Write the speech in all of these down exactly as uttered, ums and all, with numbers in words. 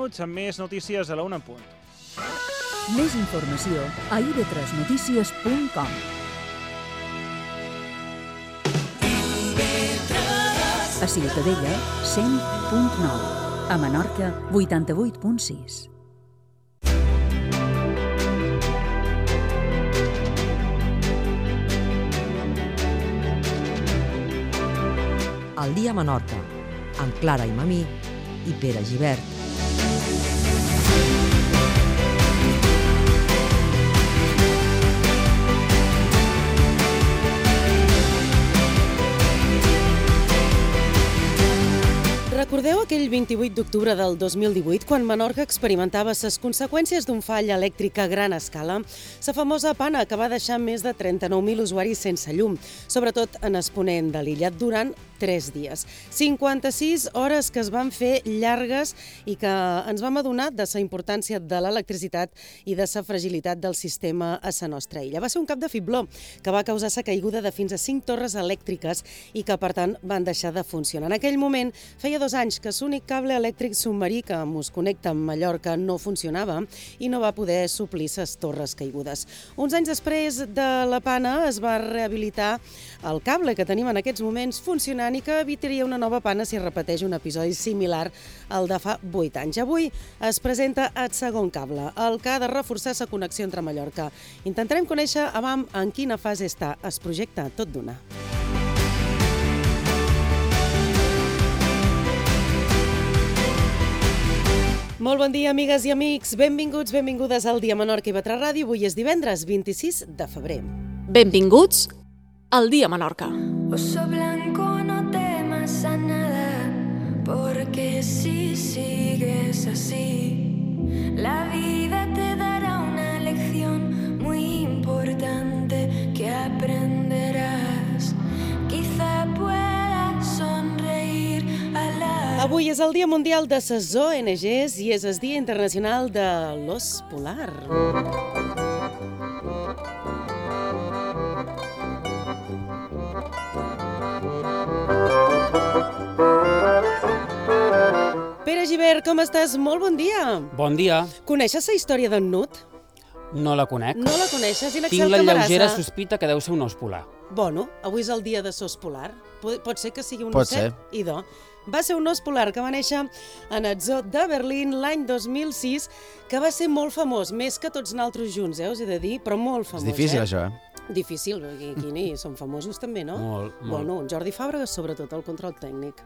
minuts amb més notícies a la una en punt. Més informació a i ve tres notícies punt com. A Ciutadella, cent punt nou. A Menorca, vuitanta-vuit punt sis. Al dia a Menorca, amb Clara i Mamí i Pere Gibert. Recordeu aquell vint-i-vuit d'octubre del dos mil divuit, quan Menorca experimentava les conseqüències d'un fall elèctric a gran escala? La famosa pana que va deixar més de trenta-nou mil usuaris sense llum, sobretot en exponent de l'illa, durant tres dies. cinquanta-sis hores que es van fer llargues i que ens vam adonar de la importància de l'electricitat i de la fragilitat del sistema a la nostra illa. Va ser un cap de fibló que va causar la caiguda de fins a cinc torres elèctriques i que, per tant, van deixar de funcionar. En aquell moment, feia dos anys que l'únic cable elèctric submarí que ens connecta amb Mallorca no funcionava i no va poder suplir les torres caigudes. Uns anys després de la pana es va rehabilitar el cable que tenim en aquests moments funcionant i que evitaria una nova pana si es repeteix un episodi similar al de fa vuit anys. Avui es presenta el segon cable, el que ha de reforçar la connexió entre Mallorca. Intentarem conèixer abans en quina fase està el projecte tot d'una. Molt bon dia, amigues i amics. Benvinguts, benvingudes al Dia Menorca i Vetre Ràdio. Avui és divendres, vint-i-sis de febrer. Benvinguts al Dia Menorca. Oso blanco, no temas a nada, porque si sigues así, la vida te dará una lección muy importante que aprenderás. Quizá puedas sonreír a la... Avui és el Dia Mundial de les O N Ges i és el Dia Internacional de l'Ós Polar. Pere Gibert, com estàs? Molt bon dia. Bon dia. Coneixes la història d'en Nut? No la conec. No la coneixes? I Tinc la lleugera sospita que deu ser un ós polar. Bueno, avui és el dia de l'ós polar. Pot, pot ser que sigui un Pot osset? ser. Idò. Va ser un ós polar que va néixer en el zoo de Berlín l'any dos mil sis, que va ser molt famós, més que tots nosaltres junts, eh, us he de dir, però molt famós. És difícil, eh? això, eh? Difícil, perquè aquí n'hi són famosos també, no? Molt, molt. Bueno, Jordi Fàbregas, sobretot, el control tècnic.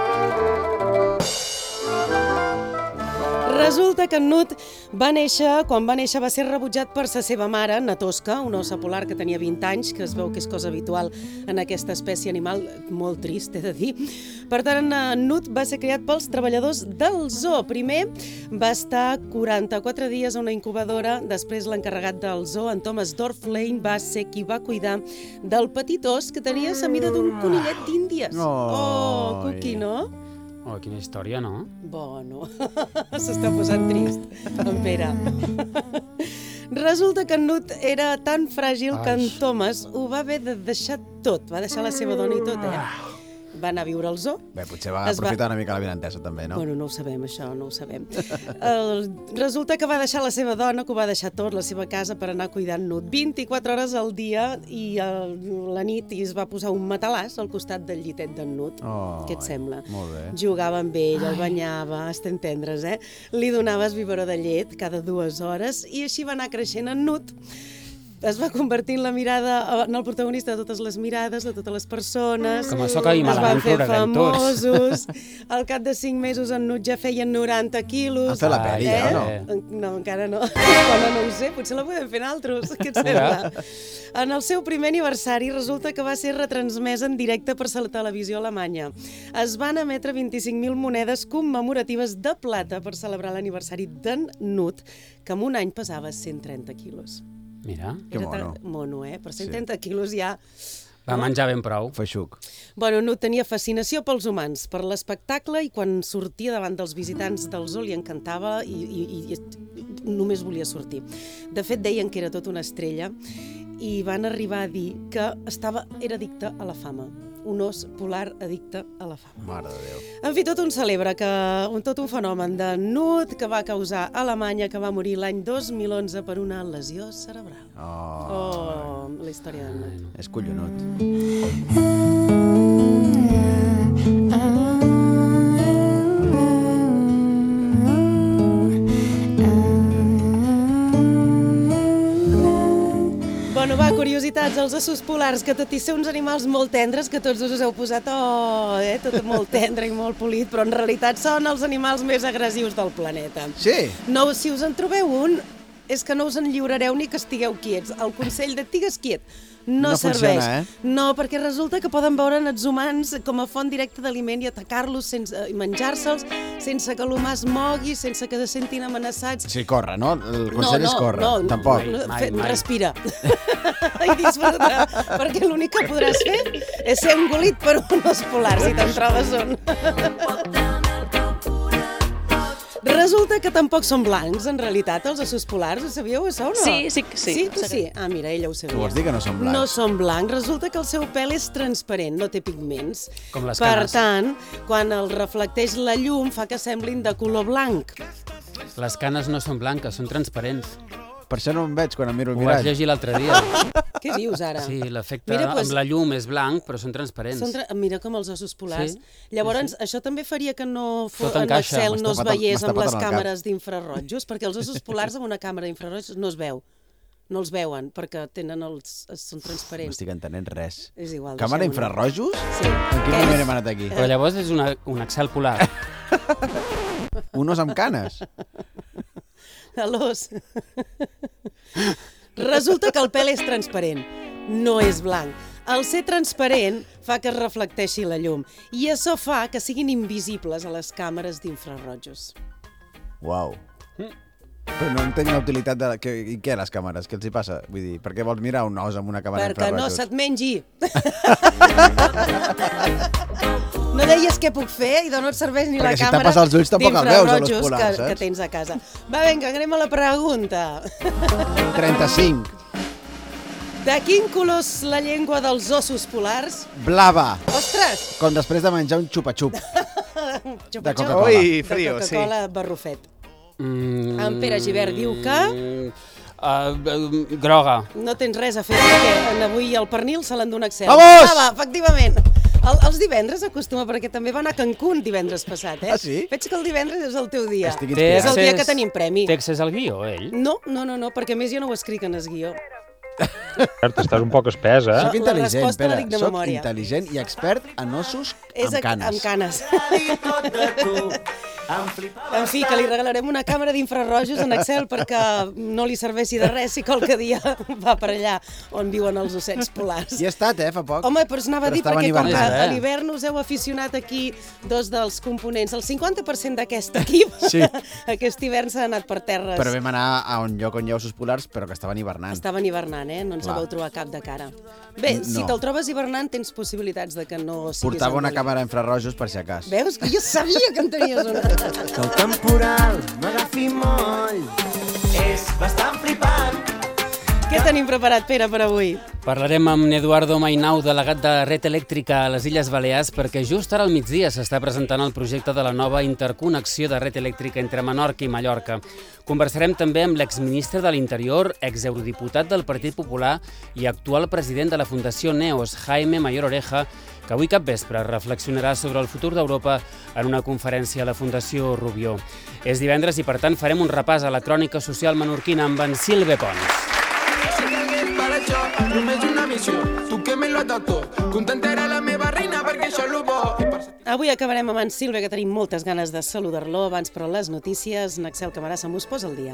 Resulta que en Nut va néixer, quan va néixer va ser rebutjat per sa seva mare, na Tosca, una ossa polar que tenia vint anys, que es veu que és cosa habitual en aquesta espècie animal, molt trist, he de dir. Per tant, en Nut va ser criat pels treballadors del zoo. Primer va estar quaranta-quatre dies a una incubadora, després l'encarregat del zoo, en Thomas Dorflein, va ser qui va cuidar del petit os que tenia la mida d'un conillet d'Índies. Oh, Cuqui, no? Oh, quina història, no? Bueno, s'està posant trist, en Pere. Resulta que en Nut era tan fràgil que en Thomas ho va haver de deixar tot. Va deixar la seva dona i tot, eh? Va anar a viure al zoo. Bé, potser va aprofitar una mica la vinentesa, també, no? Bueno, no ho sabem, això, no ho sabem. El, resulta que va deixar la seva dona, que ho va deixar tot, la seva casa, per anar cuidant Nut vint-i-quatre hores al dia i el, la nit i es va posar un matalàs al costat del llitet d'en Nut. Oh, Què et sembla? Molt bé. Jugava amb ell, el banyava, estem tendres, eh? Li donaves biberó de llet cada dues hores i així va anar creixent en Nut. Es va convertir en la mirada, en el protagonista de totes les mirades, de totes les persones. Com això que hi es van malament fer plorarem tots. famosos. Al cap de cinc mesos en Nut ja feien noranta quilos. Han fet la pel·li, eh? ja, no? No, encara no. Bueno, no ho sé, potser la podem fer naltros. Què et sembla? En el seu primer aniversari resulta que va ser retransmès en directe per la televisió alemanya. Es van emetre vint-i-cinc mil monedes commemoratives de plata per celebrar l'aniversari d'en Nut, que en un any pesava cent trenta quilos. Mira, Que Era mono. tan mono, eh? Per cent trenta quilos ja... va menjar ben prou. Feixuc. Bueno, Nut tenia fascinació pels humans, per l'espectacle, i quan sortia davant dels visitants del zoo li encantava i, i, i només volia sortir. De fet, deien que era tota una estrella i van arribar a dir que estava, era addicte a la fama. un os polar addicte a la fam. Mare de Déu. En fi, tot un celebra, que, un, tot un fenomen de Nud que va causar a Alemanya, que va morir l'any dos mil onze per una lesió cerebral. Oh, Oh, la història de Nud. és collonut. Bueno, va, curiositats, els ossos polars, que tot i ser uns animals molt tendres, que tots dos us heu posat, oh, eh, tot molt tendre i molt polit, però en realitat són els animals més agressius del planeta. Sí? No, si us en trobeu un, és que no us en lliurareu ni que estigueu quiets. El consell de tigues quiet no, No serveix. funciona, eh? No, perquè resulta que poden veure'n els humans com a font directa d'aliment i atacar-los sense i menjar-se'ls, sense que l'humà es mogui, sense que se sentin amenaçats. Sí, corre, no? El consell és córrer, no, tampoc. No, Mai, fe, mai. respira. I disfruta, perquè l'únic que podràs fer és ser engolit per un os polar, si te'n trobes un. Resulta que tampoc són blancs, en realitat, els ossos polars. Ho sabíeu, això, o no? Sí, sí que sí. Sí, tu sí? Ah, mira, ella ho sabia. Tu vols dir que no són blancs? No són blancs. Resulta que el seu pèl és transparent, no té pigments. Com les Per canes. tant, quan el reflecteix la llum, fa que semblin de color blanc. Les canes no són blanques, són transparents. Per això no em veig quan em miro el Ho vaig mirall. llegir l'altre dia. Què dius, ara? Sí, l'efecte Mira, doncs- amb la llum és blanc, però són transparents. Són tra... Mira com els ossos polars. Sí, Llavors, això també faria que no fo... Tot en el encaixa. cel no es M'està patant- veiés m'està amb les patant el cap. càmeres d'infrarrojos, perquè els ossos polars amb una càmera d'infrarrojos no es veu. No els veuen, perquè tenen els... són No transparents. estic entenent res. És igual. Càmera deixem-ho anar. infrarrojos? Sí. En quin Què? moment hem anat aquí? Però llavors és una, un excel polar. Un os amb canes? A l'os. Resulta que el pèl és transparent, no és blanc. El ser transparent fa que es reflecteixi la llum i això fa que siguin invisibles a les càmeres d'infrarrojos. Uau. Però no entenc la utilitat de... Que, I què, les càmeres? Què els hi passa? Vull dir, per què vols mirar un os amb una càmera Perquè no infrarrojos? se't mengi. No deies què puc fer i de no et serveix ni Perquè la si càmera tapes els ulls tampoc el veus, a l'os d'infrarrojos polar, que, saps? que tens a casa. Va, vinga, anem a la pregunta. trenta-cinc. De quin color és la llengua dels ossos polars? Blava. Ostres! Com després de menjar un xupa-xup. Xupa-xup. De Coca-Cola. Ui, De frío, sí. Coca-Cola barrufet. Mm, En Pere Gibert diu que Uh, uh, groga. no tens res a fer, perquè avui el pernil se l'endú un Excel. Vamos! Ah, va, efectivament. El, els divendres acostuma, perquè també va anar a Cancún divendres passat, eh? Ah, sí? Veig que el divendres és el teu dia. Estic Té És el inspirat. dia accés- que tenim premi. Té accés al guió, ell? No, no, no, no, perquè a més jo no ho escric en el guió. Estàs un poc espès, eh? Soc La intel·ligent, resposta la Pere. dic de Soc memòria. intel·ligent i expert en ossos És amb a- canes. Amb canes. En fi, que li regalarem una càmera d'infrarrojos en Excel perquè no li serveixi de res si qualque dia va per allà on viuen els ossets polars. Hi he estat, eh, fa poc. Home, però anava a Però dir, estaven perquè com que hivernant. a l'hivern us heu aficionat aquí dos dels components, el cinquanta per cent d'aquest equip, Sí. aquest hivern s'ha anat per terres. Però vam anar a un lloc on hi ha ossos polars, però que estaven hivernant. Estaven hivernant, eh? No ens Clar. vau trobar cap de cara. Bé, si No. te'l trobes hivernant, tens possibilitats de que no siguis Portava una engolit. càmera infrarrojos per si acas. Veus? Que jo sabia que en tenies una. Que el temporal m'agafi moll. És bastant flipant. Què tenim preparat, Pere, per avui? Parlarem amb Eduardo Mainau, delegat de Red Elèctrica a les Illes Balears, perquè just ara al migdia s'està presentant el projecte de la nova interconnexió de Red Elèctrica entre Menorca i Mallorca. Conversarem també amb l'exministre de l'Interior, exeurodiputat del Partit Popular i actual president de la Fundació Neos, Jaime Mayor Oreja, que avui capvespre reflexionarà sobre el futur d'Europa en una conferència a la Fundació Rubió. És divendres i, per tant, farem un repàs a la crònica social menorquina amb en Silve Pons. Avui acabarem amb en Silve, que tenim moltes ganes de saludar-lo. Abans, però, les notícies. Naxel Camarasa m'ho posa al dia.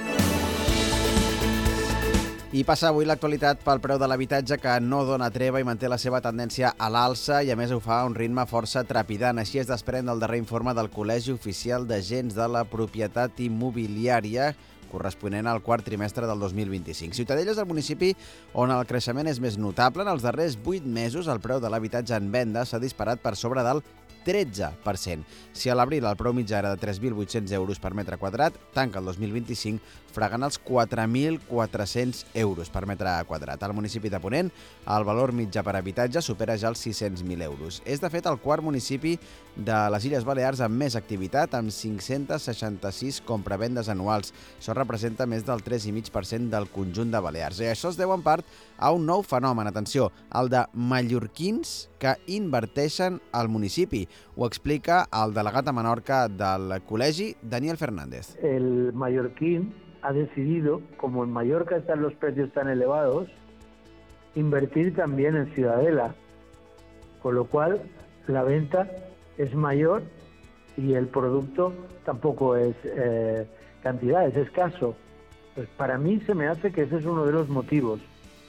I passa avui l'actualitat pel preu de l'habitatge, que no dona treva i manté la seva tendència a l'alça, i a més ho fa a un ritme força trepidant. Així es desprèn del darrer informe del Col·legi Oficial d'Agents de la Propietat Immobiliària, corresponent al quart trimestre del dos mil vint-i-cinc. Ciutadella és el municipi on el creixement és més notable. En els darrers vuit mesos, el preu de l'habitatge en venda s'ha disparat per sobre del tretze per cent. Si a l'abril el preu mitjà era de tres mil vuit-cents euros per metre quadrat, tanca el dos mil vint-i-cinc fregant els quatre mil quatre-cents euros per metre quadrat. Al municipi de Ponent, el valor mitjà per habitatge supera ja els sis-cents mil euros. És, de fet, el quart municipi de les Illes Balears amb més activitat, amb cinc-cents seixanta-sis compravendes anuals. Això representa més del tres coma cinc per cent del conjunt de Balears. I això es deu en part a un nou fenomen, atenció, el de mallorquins que inverteixen al municipi. Ho explica el delegat a Menorca del col·legi, Daniel Fernández. El mallorquín ha decidido, como en Mallorca están los precios tan elevados, invertir también en Ciudadela, con lo cual la venta es mayor y el producto tampoco es eh, cantidad, es escaso. Pues para mí se me hace que ese es uno de los motivos.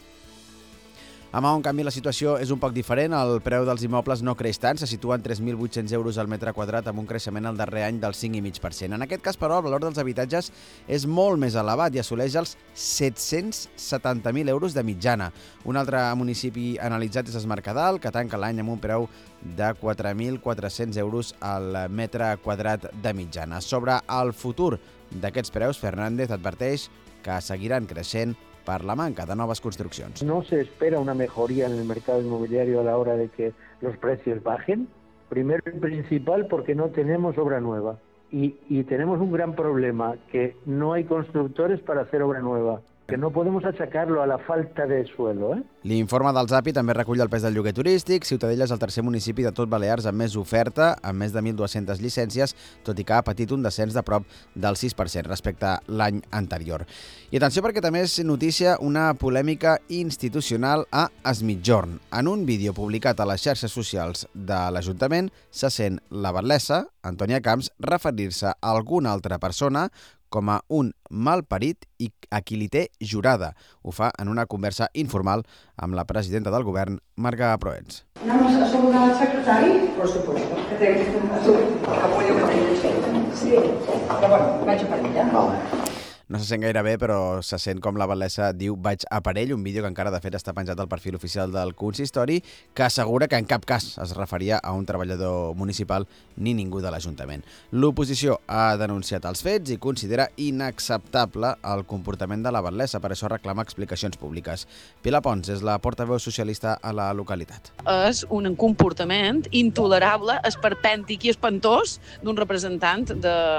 A Maó, en canvi, la situació és un poc diferent. El preu dels immobles no creix tant, se situa en tres mil vuit-cents euros al metre quadrat amb un creixement el darrer any del cinc coma cinc per cent. En aquest cas, però, el valor dels habitatges és molt més elevat i assoleix els set-cents setanta mil euros de mitjana. Un altre municipi analitzat és Es Mercadal, que tanca l'any amb un preu de quatre mil quatre-cents euros al metre quadrat de mitjana. Sobre el futur d'aquests preus, Fernández adverteix que seguiran creixent per la manca de noves construccions. No se espera una mejoría en el mercado inmobiliario a la hora de que los precios bajen. Primero y principal porque no tenemos obra nueva. Y, y tenemos un gran problema, que no hay constructores para hacer obra nueva. Que no podemos achacarlo a la falta de suelo, eh? L'informe del Zapi també recull el pes del lloguer turístic. Ciutadella és el tercer municipi de tot Balears amb més oferta, amb més de mil dues-centes llicències, tot i que ha patit un descens de prop del sis per cent respecte a l'any anterior. I atenció perquè també és notícia una polèmica institucional a Es Migjorn. En un vídeo publicat a les xarxes socials de l'Ajuntament se sent la batlessa, Antònia Camps, referir-se a alguna altra persona com a un malparit i a qui li té jurada. Ho fa en una conversa informal amb la presidenta del govern, Marga Proens. ¿Vamos a saludar al secretari? Por supuesto. Que té el apoyo que té. Sí, però bueno, vaig per allà. Vale. No se sent gaire bé, però se sent com la batlessa diu vaig a per ell, un vídeo que encara de fet està penjat al perfil oficial del consistori, que assegura que en cap cas es referia a un treballador municipal ni ningú de l'Ajuntament. L'oposició ha denunciat els fets i considera inacceptable el comportament de la batlessa, per això reclama explicacions públiques. Pilar Pons és la portaveu socialista a la localitat. És un comportament intolerable, esperpèntic i espantós d'un representant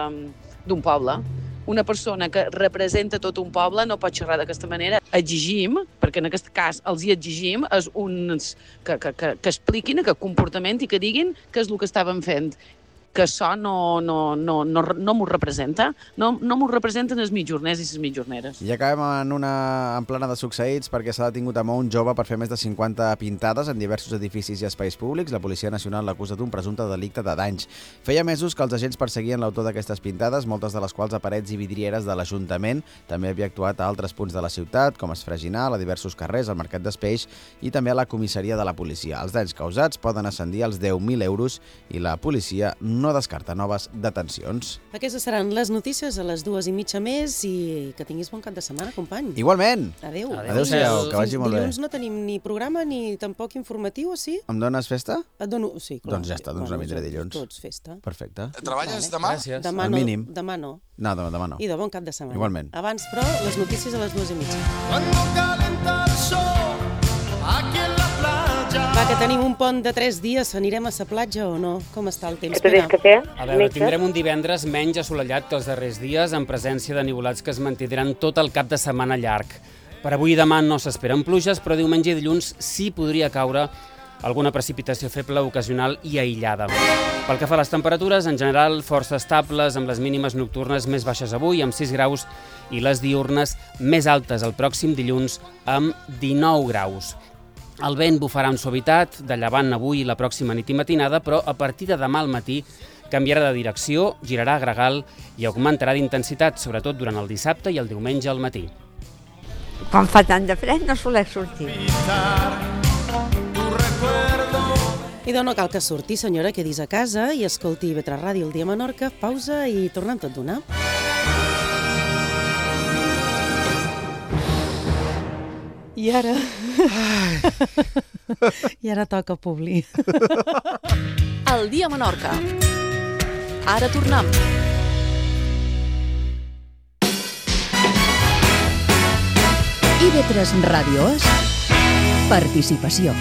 d'un poble. Una persona que representa tot un poble no pot xerrar d'aquesta manera. Exigim, perquè en aquest cas els hi exigim, és uns que, que, que, que expliquin aquest comportament i que diguin què és el que estaven fent. Que això no, no, no, no, no m'ho representa. No, no m'ho representen els mitjorners i les mitjorneres. I acabem en una en plana de succeïts perquè s'ha detingut a Maó un jove per fer més de cinquanta pintades en diversos edificis i espais públics. La Policia Nacional l'acusa d'un presumpte delicte de danys. Feia mesos que els agents perseguien l'autor d'aquestes pintades, moltes de les quals a parets i vidrieres de l'Ajuntament. També havia actuat a altres punts de la ciutat, com es Freginal, a diversos carrers, al Mercat d'Espeix i també a la comissaria de la policia. Els danys causats poden ascendir als deu mil euros i la policia no descarta noves detencions. Aquestes seran les notícies a les dues i mitja més i que tinguis bon cap de setmana, company. Igualment. Adéu. Adéu-siau, que vagi molt bé. Dilluns no tenim ni programa ni tampoc informatiu, o sí? Em dones festa? Et dono... Sí, clar. Doncs ja està, doncs no vindré dilluns. Tots festa. Perfecte. Treballes demà? Gràcies. Demà Al no, mínim. demà no. No, demà, demà no. I de bon cap de setmana. Igualment. Abans, però, les notícies a les dues i mitja. Cuando calenta el sol, aquí en la playa. Va, que tenim un pont de tres dies. Anirem a la platja o no? Com està el temps? A veure, tindrem un divendres menys assolellat que els darrers dies, en presència de nivolats que es mantindran tot el cap de setmana llarg. Per avui i demà no s'esperen pluges, però diumenge i dilluns sí podria caure alguna precipitació feble, ocasional i aïllada. Pel que fa a les temperatures, en general força estables, amb les mínimes nocturnes més baixes avui, amb sis graus, i les diurnes més altes el pròxim dilluns, amb dinou graus. El vent bufarà amb suavitat, de llevant avui i la pròxima nit i matinada, però a partir de demà al matí canviarà de direcció, girarà a gregal i augmentarà d'intensitat, sobretot durant el dissabte i el diumenge al matí. Quan fa tant de fred no solec sortir. I doncs no cal que surti, senyora, quedis a casa i escolti Vetra Ràdio el dia a Menorca, pausa i tornem tot d'una. I ara... I ara toca Publi. El dia a Menorca. Ara tornem. I V tres Ràdio Est, participació.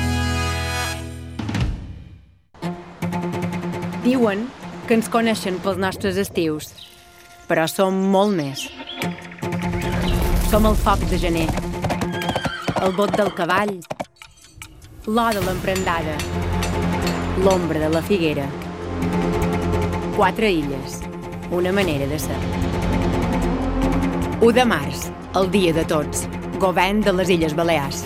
Diuen que ens coneixen pels nostres estius, però som molt més. Som el foc de gener, el bot del cavall, l'or de l'emprendada, l'ombra de la figuera. Quatre illes, una manera de ser. u de març, el dia de tots, govern de les Illes Balears.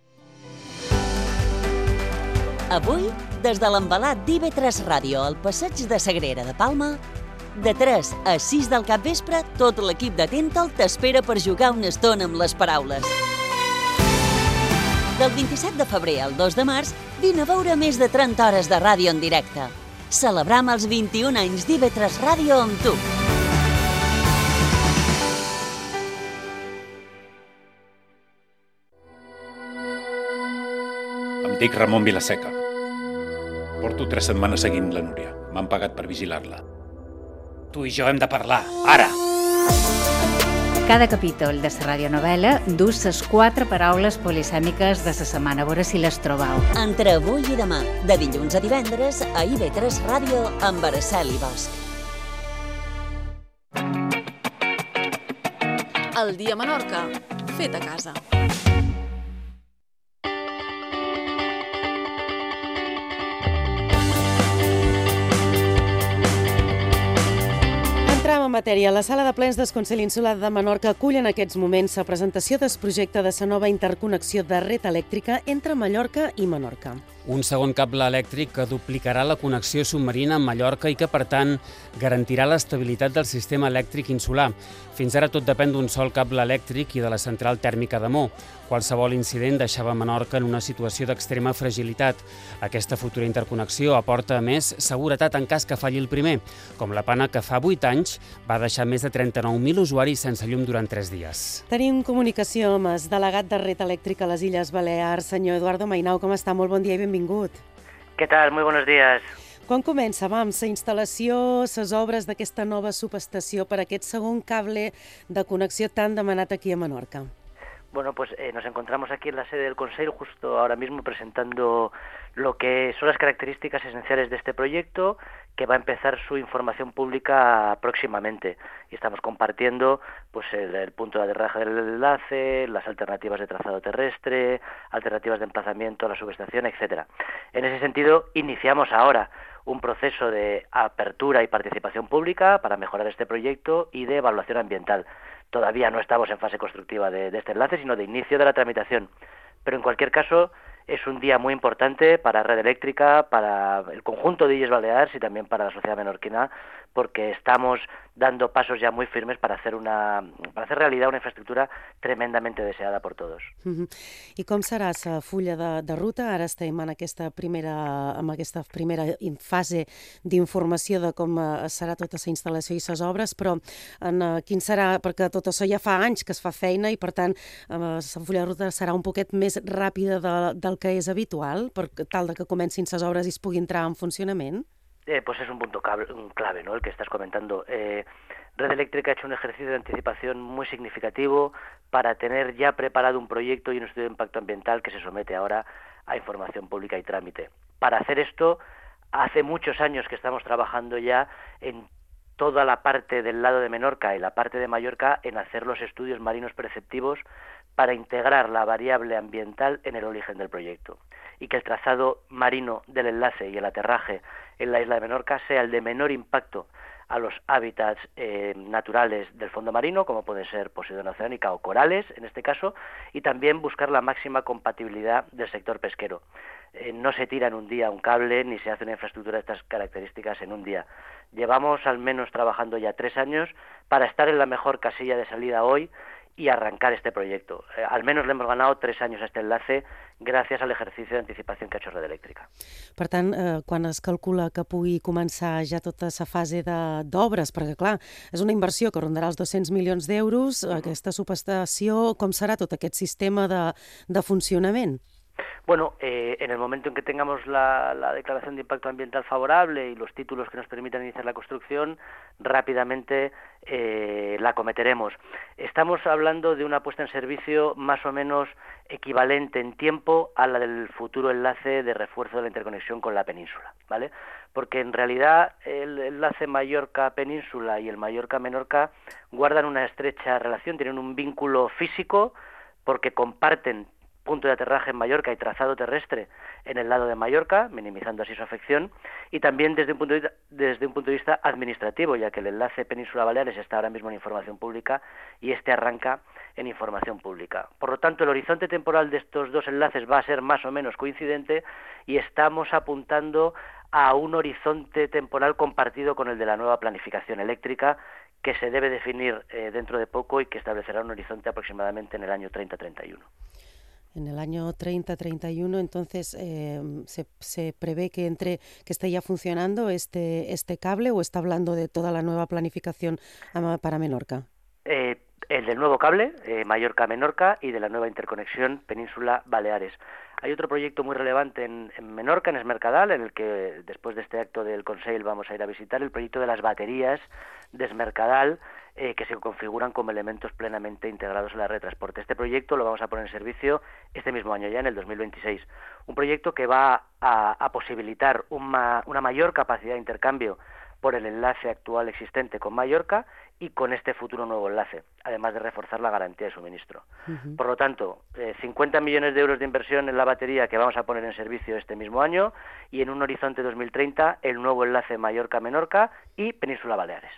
Avui, des de l'embalat d'I V tres Ràdio al passeig de Sagrera de Palma, de tres a sis del capvespre, tot l'equip de Tental t'espera per jugar una estona amb les paraules. Del vint-i-set de febrer al dos de març, vine a veure més de trenta hores de ràdio en directe. Celebram els vint-i-un anys d'I V tres Ràdio amb tu. Em dic Ramon Vilaseca. Porto tres setmanes seguint la Núria. M'han pagat per vigilar-la. Tu i jo hem de parlar, ara! Cada capítol de la radionovel·la du les quatre paraules polisèmiques de la setmana, a veure si les trobeu. Entre avui i demà, de dilluns a divendres, a I V tres Ràdio amb Araceli Bosch. El dia a Menorca, fet a casa. Entrem en matèria. La sala de plens del Consell Insular de Menorca acull en aquests moments la presentació del projecte de la nova interconnexió de red elèctrica entre Mallorca i Menorca. Un segon cable elèctric que duplicarà la connexió submarina amb Mallorca i que, per tant, garantirà l'estabilitat del sistema elèctric insular. Fins ara tot depèn d'un sol cable elèctric i de la central tèrmica de Mó. Qualsevol incident deixava Menorca en una situació d'extrema fragilitat. Aquesta futura interconnexió aporta, a més, seguretat en cas que falli el primer, com la pana que fa vuit anys va deixar més de trenta-nou mil usuaris sense llum durant tres dies. Tenim comunicació amb el delegat de Red Elèctrica a les Illes Balears, senyor Eduardo Mainau. Com està? Molt bon dia i benvingut. ¿Qué tal? Muy buenos días. Quan comença, vam, la instal·lació, les obres d'aquesta nova subestació per a aquest segon cable de connexió tan demanat aquí a Menorca? Bueno, pues eh, nos encontramos aquí en la sede del Consejo justo ahora mismo presentando lo que son las características esenciales de este proyecto, que va a empezar su información pública próximamente. Y estamos compartiendo pues el, el punto de aterraje del enlace, las alternativas de trazado terrestre, alternativas de emplazamiento a la subestación, etcétera. En ese sentido, iniciamos ahora un proceso de apertura y participación pública para mejorar este proyecto y de evaluación ambiental. Todavía no estamos en fase constructiva de, de este enlace, sino de inicio de la tramitación. Pero en cualquier caso, es un día muy importante para Red Eléctrica, para el conjunto de Illes Balears y también para la sociedad menorquina, porque estamos dando pasos ya muy firmes para hacer una para hacer realidad una infraestructura tremendamente deseada por todos. Uh-huh. I com serà la fulla de, de ruta? Ara estem en aquesta primera, en aquesta primera fase d'informació de com serà tota la instal·lació i les obres, però en, uh, quin serà, perquè tot això ja fa anys que es fa feina i per tant uh, la fulla de ruta serà un poquet més ràpida de, del que és habitual, per tal de que comencin les obres i es pugui entrar en funcionament? Eh, pues es un punto clave, un clave, ¿no?, el que estás comentando. Eh, Red Eléctrica ha hecho un ejercicio de anticipación muy significativo para tener ya preparado un proyecto y un estudio de impacto ambiental que se somete ahora a información pública y trámite. Para hacer esto, hace muchos años que estamos trabajando ya en toda la parte del lado de Menorca y la parte de Mallorca en hacer los estudios marinos preceptivos para integrar la variable ambiental en el origen del proyecto y que el trazado marino del enlace y el aterraje en la isla de Menorca sea el de menor impacto a los hábitats eh, naturales del fondo marino, como puede ser Posidonia oceánica o corales, en este caso, y también buscar la máxima compatibilidad del sector pesquero. Eh, no se tira en un día un cable, ni se hace una infraestructura de estas características en un día. Llevamos al menos trabajando ya tres años para estar en la mejor casilla de salida hoy y arrancar este proyecto. Eh, al menos le hemos ganado tres años a este enlace gràcies al ejercicio de anticipación que ha hecho Red Eléctrica. Per tant, eh, quan es calcula que pugui començar ja tota la fase d'obres, perquè clar, és una inversió que rondarà els dos-cents milions d'euros, aquesta subestació, com serà tot aquest sistema de, de funcionament? Bueno, eh, en el momento en que tengamos la, la declaración de impacto ambiental favorable y los títulos que nos permitan iniciar la construcción, rápidamente eh, la acometeremos. Estamos hablando de una puesta en servicio más o menos equivalente en tiempo a la del futuro enlace de refuerzo de la interconexión con la península, ¿vale? Porque en realidad el enlace Mallorca-Península y el Mallorca-Menorca guardan una estrecha relación, tienen un vínculo físico porque comparten punto de aterraje en Mallorca y trazado terrestre en el lado de Mallorca, minimizando así su afección, y también desde un punto de vista, desde un punto de vista administrativo, ya que el enlace Península Baleares está ahora mismo en información pública y este arranca en información pública. Por lo tanto, el horizonte temporal de estos dos enlaces va a ser más o menos coincidente y estamos apuntando a un horizonte temporal compartido con el de la nueva planificación eléctrica, que se debe definir eh, dentro de poco y que establecerá un horizonte aproximadamente en el año treinta treinta y uno. En el año treinta treinta y uno, entonces, eh, se, se prevé que entre que esté ya funcionando este, este cable, ¿o está hablando de toda la nueva planificación para Menorca? Eh, el del nuevo cable, eh, Mallorca-Menorca, y de la nueva interconexión Península-Baleares. Hay otro proyecto muy relevante en, en Menorca, en Es Mercadal, en el que después de este acto del Consell vamos a ir a visitar, el proyecto de las baterías de Es Mercadal, eh, que se configuran como elementos plenamente integrados en la red de transporte. Este proyecto lo vamos a poner en servicio este mismo año, ya en el dos mil veintiséis. Un proyecto que va a, a posibilitar una, una mayor capacidad de intercambio por el enlace actual existente con Mallorca y con este futuro nuevo enlace, además de reforzar la garantía de suministro. Uh-huh. Por lo tanto, eh, cincuenta millones de euros de inversión en la batería que vamos a poner en servicio este mismo año, y en un horizonte dos mil treinta el nuevo enlace Mallorca-Menorca y Península Baleares.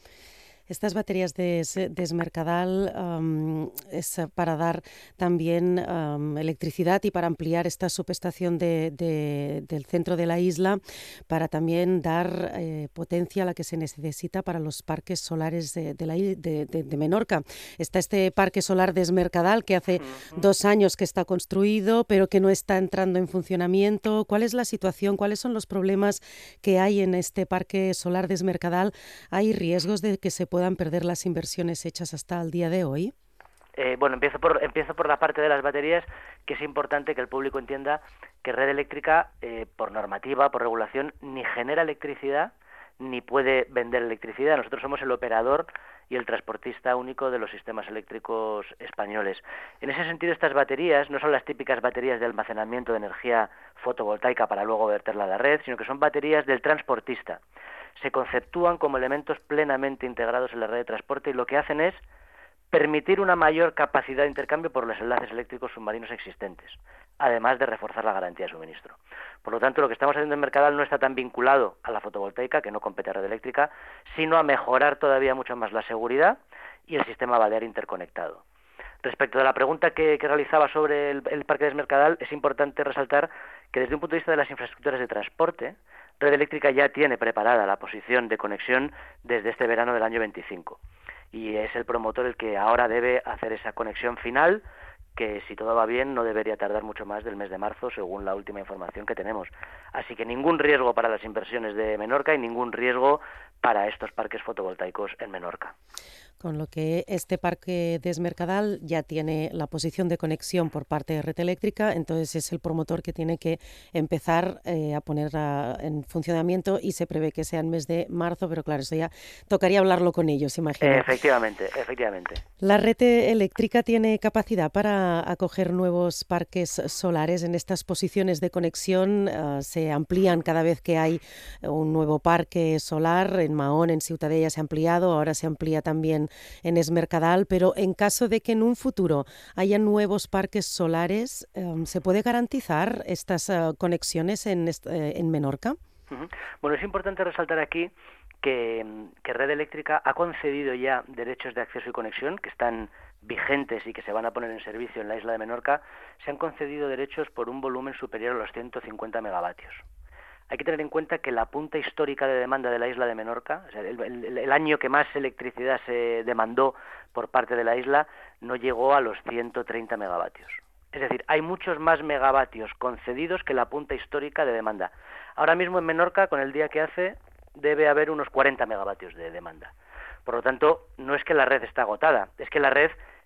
Estas baterías de, de Es Mercadal um, es para dar también um, electricidad y para ampliar esta subestación de, de, del centro de la isla, para también dar eh, potencia a la que se necesita para los parques solares de, de, la, de, de, de Menorca. Está este parque solar de Es Mercadal, que hace uh-huh. dos años que está construido, pero que no está entrando en funcionamiento. ¿Cuál es la situación? ¿Cuáles son los problemas que hay en este parque solar de Es Mercadal? ¿Hay riesgos de que se puedan perder las inversiones hechas hasta el día de hoy? Eh, bueno, empiezo por, empiezo por la parte de las baterías, que es importante que el público entienda que Red Eléctrica, eh, por normativa, por regulación, ni genera electricidad ni puede vender electricidad. Nosotros somos el operador y el transportista único de los sistemas eléctricos españoles. En ese sentido, estas baterías no son las típicas baterías de almacenamiento de energía fotovoltaica para luego verterla a la red, sino que son baterías del transportista. Se conceptúan como elementos plenamente integrados en la red de transporte y lo que hacen es permitir una mayor capacidad de intercambio por los enlaces eléctricos submarinos existentes, además de reforzar la garantía de suministro. Por lo tanto, lo que estamos haciendo en Mercadal no está tan vinculado a la fotovoltaica, que no compete a Red Eléctrica, sino a mejorar todavía mucho más la seguridad y el sistema balear interconectado. Respecto a la pregunta que, que realizaba sobre el, el parque de Es Mercadal, es importante resaltar que desde un punto de vista de las infraestructuras de transporte, Red Eléctrica ya tiene preparada la posición de conexión desde este verano del año veinticinco. Y es el promotor el que ahora debe hacer esa conexión final, que si todo va bien no debería tardar mucho más del mes de marzo, según la última información que tenemos. Así que ningún riesgo para las inversiones de Menorca y ningún riesgo para estos parques fotovoltaicos en Menorca. Con lo que este parque de Es Mercadal ya tiene la posición de conexión por parte de Red Eléctrica, entonces es el promotor que tiene que empezar eh, a poner a, en funcionamiento, y se prevé que sea en mes de marzo, pero claro, eso ya tocaría hablarlo con ellos, imagino. Efectivamente, efectivamente. ¿La Red Eléctrica tiene capacidad para acoger nuevos parques solares? En estas posiciones de conexión uh, se amplían cada vez que hay un nuevo parque solar. En Mahón, en Ciutadella se ha ampliado, ahora se amplía también en Es Mercadal, pero en caso de que en un futuro haya nuevos parques solares, um, ¿se puede garantizar estas uh, conexiones en, est- en Menorca? Uh-huh. Bueno, es importante resaltar aquí que, que Red Eléctrica ha concedido ya derechos de acceso y conexión que están vigentes y que se van a poner en servicio en la isla de Menorca. Se han concedido derechos por un volumen superior a los ciento cincuenta megavatios. Hay que tener en cuenta que la punta histórica de demanda de la isla de Menorca, o sea, el, el, el año que más electricidad se demandó por parte de la isla, no llegó a los ciento treinta megavatios. Es decir, hay muchos más megavatios concedidos que la punta histórica de demanda. Ahora mismo en Menorca, con el día que hace, debe haber unos cuarenta megavatios de demanda. Por lo tanto, no es que la red está agotada, es que la red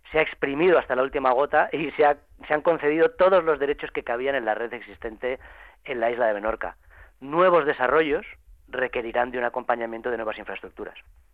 se ha exprimido hasta la última gota y se, ha, se han concedido todos los derechos que cabían en la red existente en la isla de Menorca. Nuevos desarrollos requerirán de un acompañamiento de nuevas infraestructuras.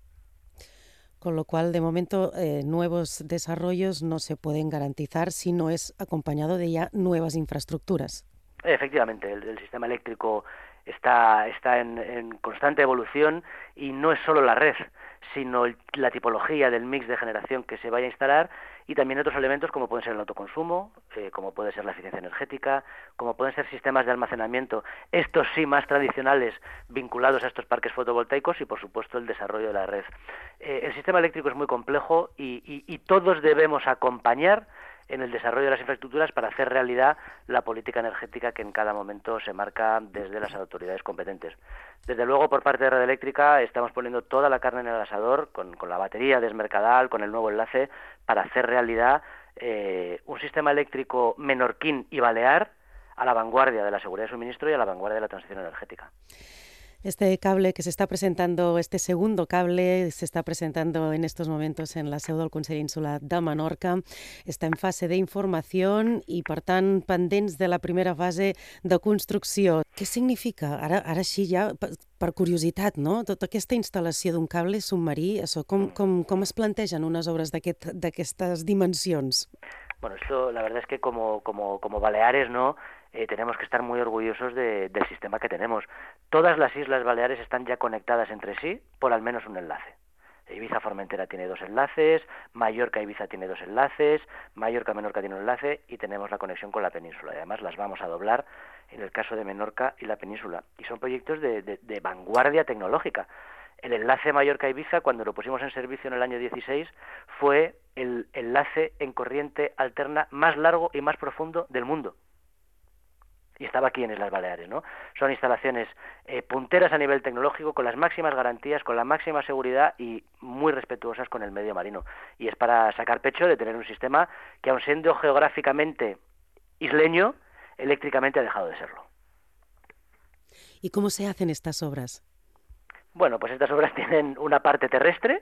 Con lo cual, de momento, eh, nuevos desarrollos no se pueden garantizar si no es acompañado de ya nuevas infraestructuras. Efectivamente, el, el sistema eléctrico está, está en, en constante evolución y no es solo la red, sino el, la tipología del mix de generación que se vaya a instalar y también otros elementos como pueden ser el autoconsumo, eh, como puede ser la eficiencia energética, como pueden ser sistemas de almacenamiento, estos sí más tradicionales vinculados a estos parques fotovoltaicos y por supuesto el desarrollo de la red. Eh, el sistema eléctrico es muy complejo y, y, y todos debemos acompañar en el desarrollo de las infraestructuras para hacer realidad la política energética que en cada momento se marca desde las autoridades competentes. Desde luego, por parte de Red Eléctrica, estamos poniendo toda la carne en el asador con, con la batería de Esmercadal, con el nuevo enlace, para hacer realidad eh, un sistema eléctrico menorquín y balear a la vanguardia de la seguridad de suministro y a la vanguardia de la transición energética. Este cable que se está presentando, este segundo cable, se está presentando en estos momentos en la seu del Consell Insular de Menorca. Està en fase d'informació i, per tant, pendents de la primera fase de construcció. Què significa? Ara, ara sí, ja, per, per curiositat, no? Tota aquesta instal·lació d'un cable submarí, això, com, com, com es plantegen unes obres d'aquest, d'aquestes dimensions? Bueno, esto la verdad es que como, como, como Baleares, ¿no? Eh, tenemos que estar muy orgullosos de, del sistema que tenemos. Todas las Islas Baleares están ya conectadas entre sí por al menos un enlace. Ibiza-Formentera tiene dos enlaces, Mallorca-Ibiza tiene dos enlaces, Mallorca-Menorca tiene un enlace y tenemos la conexión con la península. Y además las vamos a doblar en el caso de Menorca y la península. Y son proyectos de, de, de vanguardia tecnológica. El enlace Mallorca-Ibiza, cuando lo pusimos en servicio en el año dieciséis, fue el enlace en corriente alterna más largo y más profundo del mundo. Y estaba aquí en Islas Baleares, ¿no? Son instalaciones eh, punteras a nivel tecnológico, con las máximas garantías, con la máxima seguridad y muy respetuosas con el medio marino. Y es para sacar pecho de tener un sistema que, aun siendo geográficamente isleño, eléctricamente ha dejado de serlo. ¿Y cómo se hacen estas obras? Bueno, pues estas obras tienen una parte terrestre.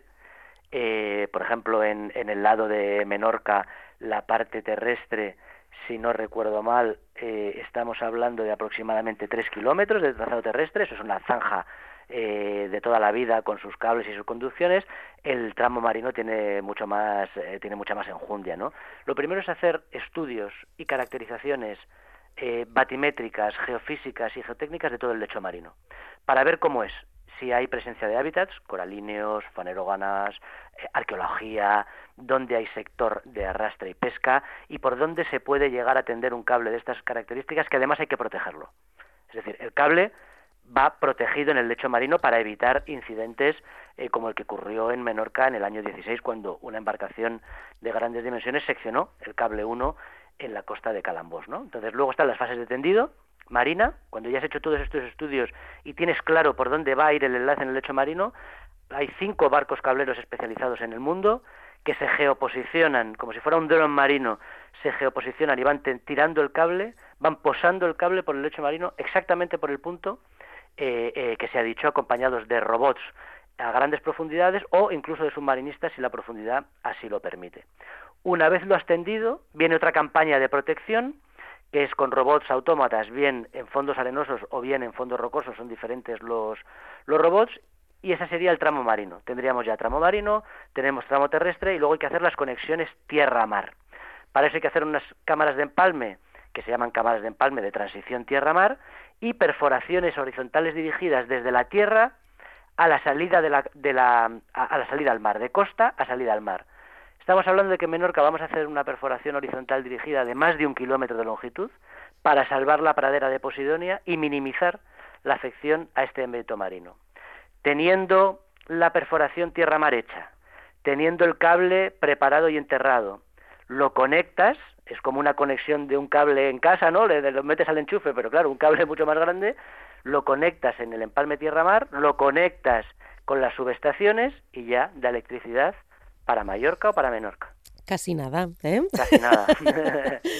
Eh, por ejemplo, en, en el lado de Menorca, la parte terrestre, si no recuerdo mal, eh, estamos hablando de aproximadamente tres kilómetros de trazado terrestre. Eso es una zanja eh, de toda la vida con sus cables y sus conducciones. El tramo marino tiene mucho más, eh, tiene mucha más enjundia, ¿no? Lo primero es hacer estudios y caracterizaciones eh, batimétricas, geofísicas y geotécnicas de todo el lecho marino, para ver cómo es, si hay presencia de hábitats, coralineos, faneróganas, eh, arqueología, dónde hay sector de arrastre y pesca y por dónde se puede llegar a tender un cable de estas características, que además hay que protegerlo. Es decir, el cable va protegido en el lecho marino para evitar incidentes eh, como el que ocurrió en Menorca en el año dieciséis, cuando una embarcación de grandes dimensiones seccionó el cable uno en la costa de Calambós, ¿no? Entonces luego están las fases de tendido marina. Cuando ya has hecho todos estos estudios y tienes claro por dónde va a ir el enlace en el lecho marino, hay cinco barcos cableros especializados en el mundo que se geoposicionan, como si fuera un dron marino, se geoposicionan y van tirando el cable, van posando el cable por el lecho marino exactamente por el punto eh, eh, que se ha dicho, acompañados de robots a grandes profundidades o incluso de submarinistas si la profundidad así lo permite. Una vez lo has tendido, viene otra campaña de protección, que es con robots autómatas, bien en fondos arenosos o bien en fondos rocosos, son diferentes los, los robots, y ese sería el tramo marino. Tendríamos ya tramo marino, tenemos tramo terrestre y luego hay que hacer las conexiones tierra-mar. Para eso hay que hacer unas cámaras de empalme, que se llaman cámaras de empalme de transición tierra-mar, y perforaciones horizontales dirigidas desde la tierra a la salida de la, de la, a, a la salida al mar, de costa a salida al mar. Estamos hablando de que en Menorca vamos a hacer una perforación horizontal dirigida de más de un kilómetro de longitud para salvar la pradera de Posidonia y minimizar la afección a este ámbito marino. Teniendo la perforación tierra-mar hecha, teniendo el cable preparado y enterrado, lo conectas, es como una conexión de un cable en casa, ¿no? Le, le lo metes al enchufe, pero claro, un cable mucho más grande, lo conectas en el empalme tierra-mar, lo conectas con las subestaciones y ya da electricidad para Mallorca o para Menorca. Casi nada, ¿eh? Casi nada.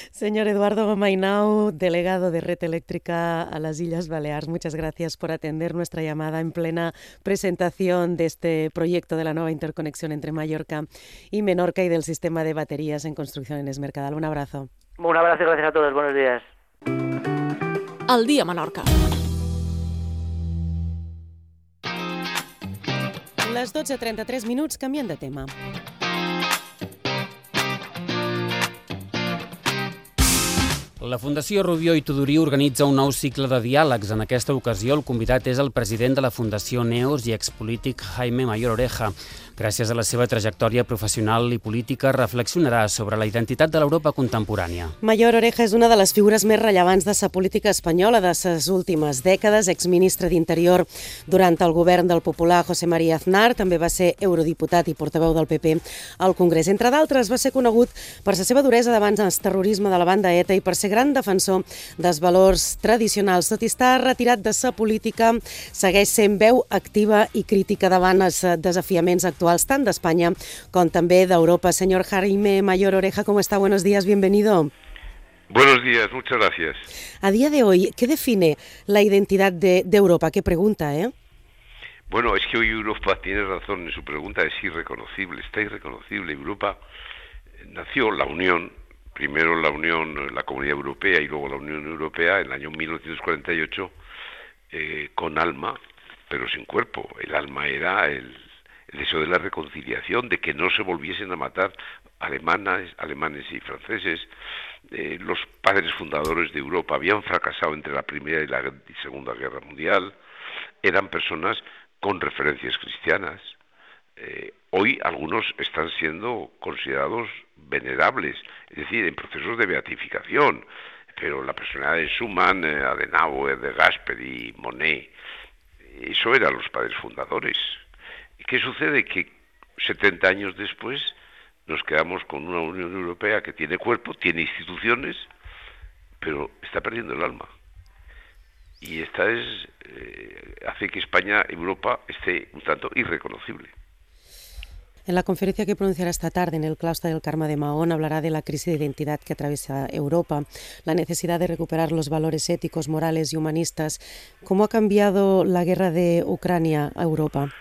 Señor Eduardo Mainau, delegado de Red Eléctrica a las Islas Baleares, muchas gracias por atender nuestra llamada en plena presentación de este proyecto de la nueva interconexión entre Mallorca y Menorca y del sistema de baterías en construcción en Es Mercadal. Un abrazo. Un abrazo y gracias a todos. Buenos días. El dia a Menorca. Les dotze trenta-tres minuts, canviem de tema. La Fundació Rubió i Tudurí organitza un nou cicle de diàlegs. En aquesta ocasió, el convidat és el president de la Fundació Neos i expolític Jaime Mayor Oreja. Gràcies a la seva trajectòria professional i política, reflexionarà sobre la identitat de l'Europa contemporània. Mayor Oreja és una de les figures més rellevants de la política espanyola de les últimes dècades, exministre d'Interior durant el govern del popular José María Aznar, també va ser eurodiputat i portaveu del P P al Congrés. Entre d'altres, va ser conegut per la seva duresa davant el terrorisme de la banda ETA i per ser gran defensor dels valors tradicionals. Tot i estar retirat de la política, segueix sent veu activa i crítica davant els desafiaments actuals tant d'Espanya com també d'Europa. Señor Jaime Mayor Oreja, ¿cómo está? Buenos días, bienvenido. Buenos días, muchas gracias. A día de hoy, ¿qué define la identidad de, de Europa? Qué pregunta, ¿eh? Bueno, es que hoy Europa tiene razón en su pregunta, es irreconocible, está irreconocible. Europa nació la Unión, primero la Unión, la Comunidad Europea y luego la Unión Europea en el año mil novecientos cuarenta y ocho eh, con alma, pero sin cuerpo. El alma era el el deseo de la reconciliación, de que no se volviesen a matar alemanes, alemanes y franceses. Eh, los padres fundadores de Europa habían fracasado entre la Primera y la Segunda Guerra Mundial, eran personas con referencias cristianas. Eh, hoy algunos están siendo considerados venerables, es decir, en procesos de beatificación, pero la personalidad de Schumann, eh, Adenauer, de Gasperi, Monet, eso eran los padres fundadores. ¿Qué sucede? Que setenta años después nos quedamos con una Unión Europea que tiene cuerpo, tiene instituciones, pero está perdiendo el alma. Y esta es eh, hace que España, Europa, esté un tanto irreconocible. En la conferencia que pronunciará esta tarde en el claustro del Carme de Mahón hablará de la crisis de identidad que atraviesa Europa, la necesidad de recuperar los valores éticos, morales y humanistas. ¿Cómo ha cambiado la guerra de Ucrania a Europa?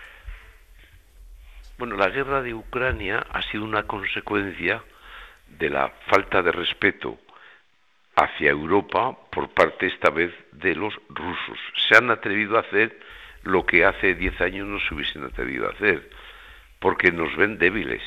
Bueno, la guerra de Ucrania ha sido una consecuencia de la falta de respeto hacia Europa por parte esta vez de los rusos. Se han atrevido a hacer lo que hace diez años no se hubiesen atrevido a hacer, porque nos ven débiles.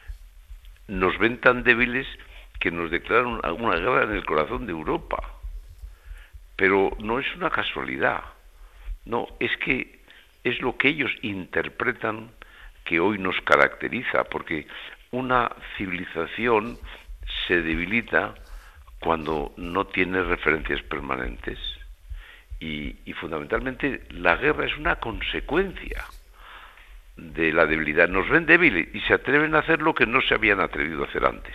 Nos ven tan débiles que nos declaran una guerra en el corazón de Europa. Pero no es una casualidad, no, es que es lo que ellos interpretan que hoy nos caracteriza, porque una civilización se debilita cuando no tiene referencias permanentes y, y fundamentalmente la guerra es una consecuencia de la debilidad. Nos ven débiles y se atreven a hacer lo que no se habían atrevido a hacer antes.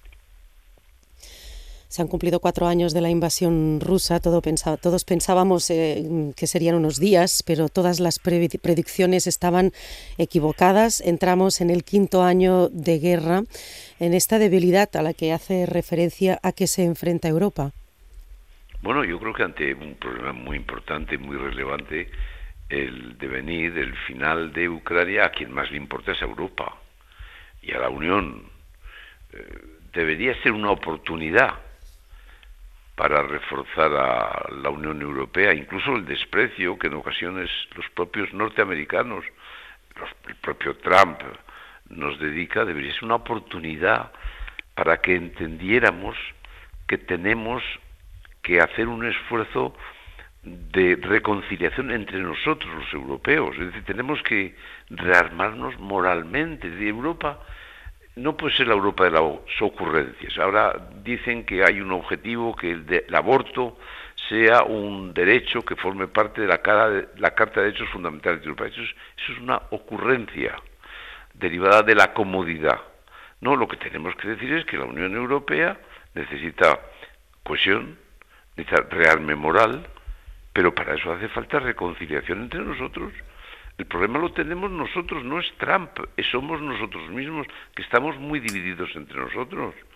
Se han cumplido cuatro años de la invasión rusa, todo pensaba, todos pensábamos eh, que serían unos días, pero todas las predicciones estaban equivocadas. Entramos en el quinto año de guerra, en esta debilidad a la que hace referencia a que se enfrenta Europa. Bueno, yo creo que ante un problema muy importante, muy relevante, el devenir, el final de Ucrania, a quien más le importa es a Europa y a la Unión. Eh, debería ser una oportunidad para reforzar a la Unión Europea, incluso el desprecio que en ocasiones los propios norteamericanos, los, el propio Trump nos dedica, debería ser una oportunidad para que entendiéramos que tenemos que hacer un esfuerzo de reconciliación entre nosotros los europeos, es decir, tenemos que rearmarnos moralmente. Es decir, Europa no puede ser la Europa de las ocurrencias. Ahora dicen que hay un objetivo, que el, de, el aborto sea un derecho que forme parte de la, cara de la Carta de Derechos Fundamentales de Europa. Eso es, eso es una ocurrencia derivada de la comodidad. No, lo que tenemos que decir es que la Unión Europea necesita cohesión, necesita rearme moral, pero para eso hace falta reconciliación entre nosotros. El problema lo tenemos nosotros, no es Trump, somos nosotros mismos, que estamos muy divididos entre nosotros.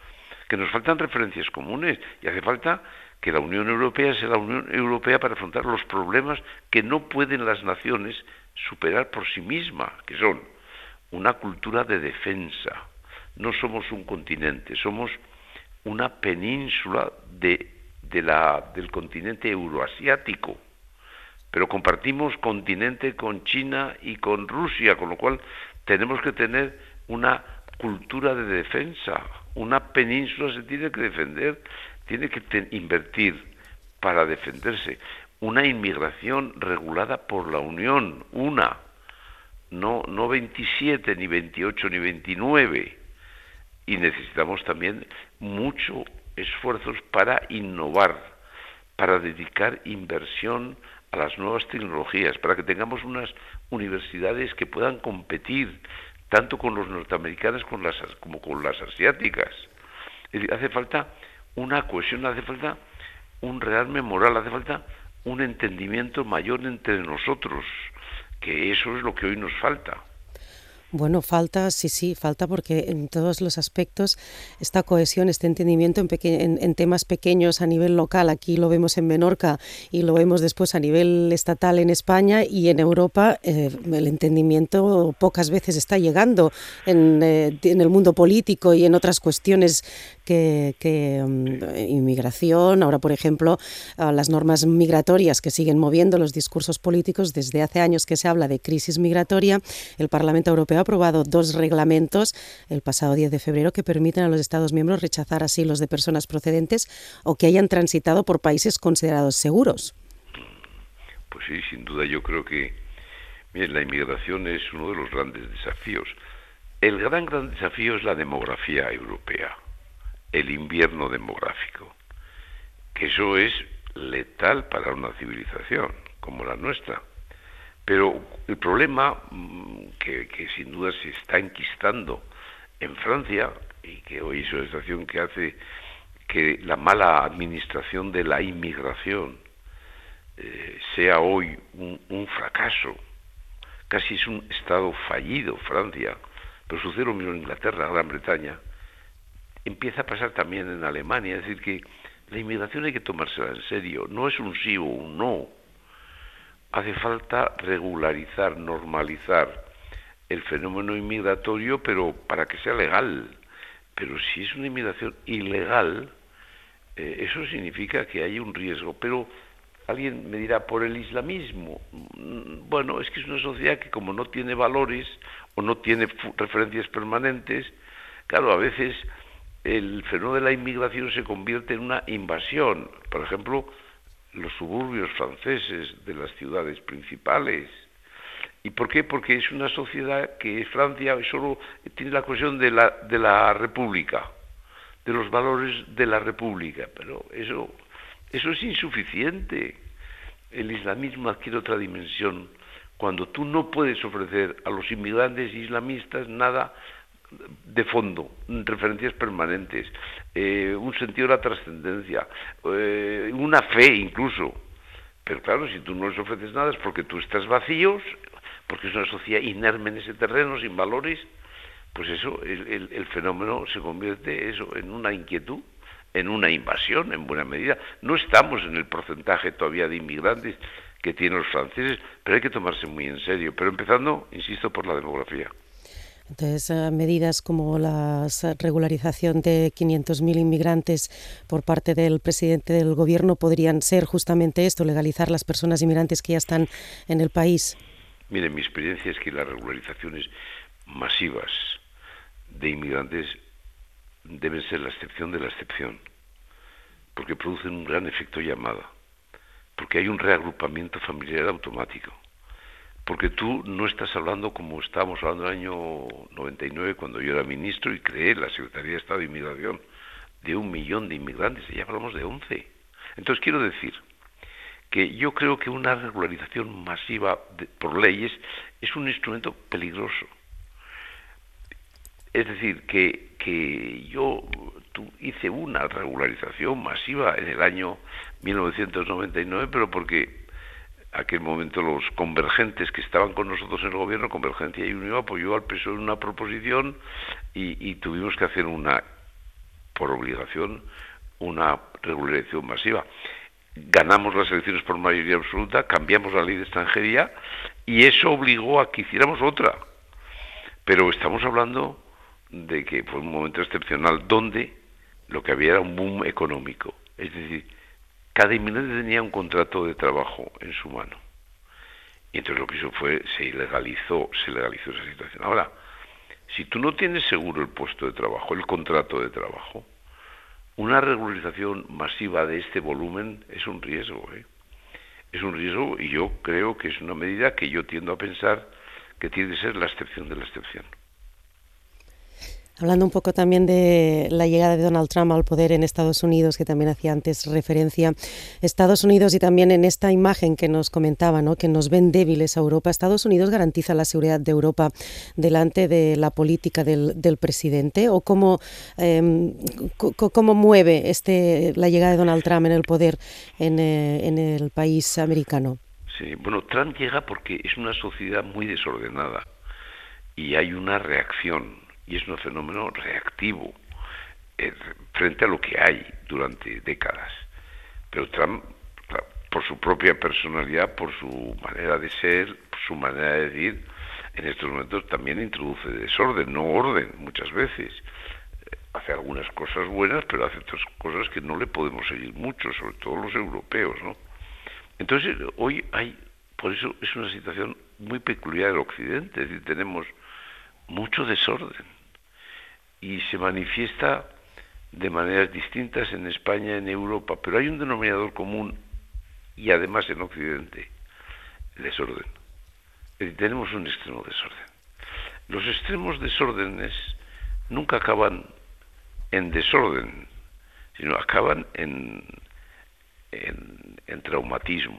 que nos faltan referencias comunes y hace falta que la Unión Europea sea la Unión Europea para afrontar los problemas que no pueden las naciones superar por sí mismas, que son una cultura de defensa. No somos un continente, somos una península de, de la, del continente euroasiático, pero compartimos continente con China y con Rusia, con lo cual tenemos que tener una cultura de defensa. Una península se tiene que defender, tiene que te- invertir para defenderse. Una inmigración regulada por la Unión, una, no, no veintisiete, ni veintiocho, ni veintinueve. Y necesitamos también mucho esfuerzos para innovar, para dedicar inversión a las nuevas tecnologías, para que tengamos unas universidades que puedan competir tanto con los norteamericanos con las, como con las asiáticas. Es decir, hace falta una cohesión, hace falta un rearme moral, hace falta un entendimiento mayor entre nosotros, que eso es lo que hoy nos falta. Bueno, falta, sí, sí, falta porque en todos los aspectos esta cohesión, este entendimiento en, peque- en, en temas pequeños a nivel local, aquí lo vemos en Menorca y lo vemos después a nivel estatal en España y en Europa, eh, el entendimiento pocas veces está llegando en, eh, en el mundo político y en otras cuestiones que, que um, inmigración, ahora por ejemplo uh, las normas migratorias que siguen moviendo los discursos políticos. Desde hace años que se habla de crisis migratoria, el Parlamento Europeo ha aprobado dos reglamentos el pasado diez de febrero que permiten a los Estados miembros rechazar asilos de personas procedentes o que hayan transitado por países considerados seguros. Pues sí, sin duda yo creo que miren, la inmigración es uno de los grandes desafíos. El gran, gran desafío es la demografía europea, el invierno demográfico, que eso es letal para una civilización como la nuestra. Pero el problema que, que sin duda se está enquistando en Francia, y que hoy es una situación que hace que la mala administración de la inmigración eh, sea hoy un, un fracaso, casi es un estado fallido Francia, pero sucede lo mismo en Inglaterra, Gran Bretaña, empieza a pasar también en Alemania. Es decir, que la inmigración hay que tomársela en serio, no es un sí o un no. Hace falta regularizar, normalizar el fenómeno inmigratorio, pero para que sea legal. Pero si es una inmigración ilegal, eh, eso significa que hay un riesgo. Pero alguien me dirá, por el islamismo. Bueno, es que es una sociedad que como no tiene valores o no tiene referencias permanentes, claro, a veces el fenómeno de la inmigración se convierte en una invasión. Por ejemplo, los suburbios franceses de las ciudades principales. ¿Y por qué? Porque es una sociedad que Francia solo tiene la cuestión de la, de la república, de los valores de la república, pero eso, eso es insuficiente. El islamismo adquiere otra dimensión cuando tú no puedes ofrecer a los inmigrantes islamistas nada de fondo, referencias permanentes, eh, un sentido de la trascendencia, eh, una fe incluso. Pero claro, si tú no les ofreces nada es porque tú estás vacíos, porque es una sociedad inerme en ese terreno, sin valores, pues eso, el, el, el fenómeno se convierte eso en una inquietud, en una invasión en buena medida. No estamos en el porcentaje todavía de inmigrantes que tienen los franceses, pero hay que tomarse muy en serio. Pero empezando, insisto, por la demografía. Entonces, uh, medidas como la regularización de quinientos mil inmigrantes por parte del presidente del gobierno podrían ser justamente esto, legalizar las personas inmigrantes que ya están en el país. Miren, mi experiencia es que las regularizaciones masivas de inmigrantes deben ser la excepción de la excepción, porque producen un gran efecto llamada, porque hay un reagrupamiento familiar automático. Porque tú no estás hablando como estábamos hablando en el año noventa y nueve, cuando yo era ministro y creé la Secretaría de Estado de Inmigración, de un millón de inmigrantes, y ya hablamos de once. Entonces quiero decir que yo creo que una regularización masiva de, por leyes es un instrumento peligroso. Es decir, que, que yo tú, hice una regularización masiva en el año mil novecientos noventa y nueve, pero porque aquel momento los convergentes que estaban con nosotros en el gobierno, Convergencia y Unión, apoyó al P S O E en una proposición y, y tuvimos que hacer una por obligación una regularización masiva. Ganamos las elecciones por mayoría absoluta, cambiamos la ley de extranjería y eso obligó a que hiciéramos otra. Pero estamos hablando de que fue un momento excepcional donde lo que había era un boom económico. Es decir, cada inmigrante tenía un contrato de trabajo en su mano. Y entonces lo que hizo fue, se ilegalizó, se legalizó esa situación. Ahora, si tú no tienes seguro el puesto de trabajo, el contrato de trabajo, una regularización masiva de este volumen es un riesgo, ¿eh? Es un riesgo y yo creo que es una medida que yo tiendo a pensar que tiene que ser la excepción de la excepción. Hablando un poco también de la llegada de Donald Trump al poder en Estados Unidos, que también hacía antes referencia, Estados Unidos y también en esta imagen que nos comentaba, ¿no?, que nos ven débiles a Europa, Estados Unidos garantiza la seguridad de Europa delante de la política del, del presidente, o cómo, eh, cómo mueve este, la llegada de Donald Trump en el poder en, eh, en el país americano. Sí, bueno, Trump llega porque es una sociedad muy desordenada y hay una reacción. Y es un fenómeno reactivo eh, frente a lo que hay durante décadas. Pero Trump, por su propia personalidad, por su manera de ser, por su manera de decir, en estos momentos también introduce desorden, no orden, muchas veces. Eh, hace algunas cosas buenas, pero hace otras cosas que no le podemos seguir mucho, sobre todo los europeos, ¿no? Entonces, hoy hay, por eso es una situación muy peculiar del Occidente, es decir, tenemos mucho desorden y se manifiesta de maneras distintas en España, en Europa, pero hay un denominador común y además en Occidente, el desorden. Es decir, tenemos un extremo desorden. Los extremos desórdenes nunca acaban en desorden, sino acaban en, en, en traumatismo,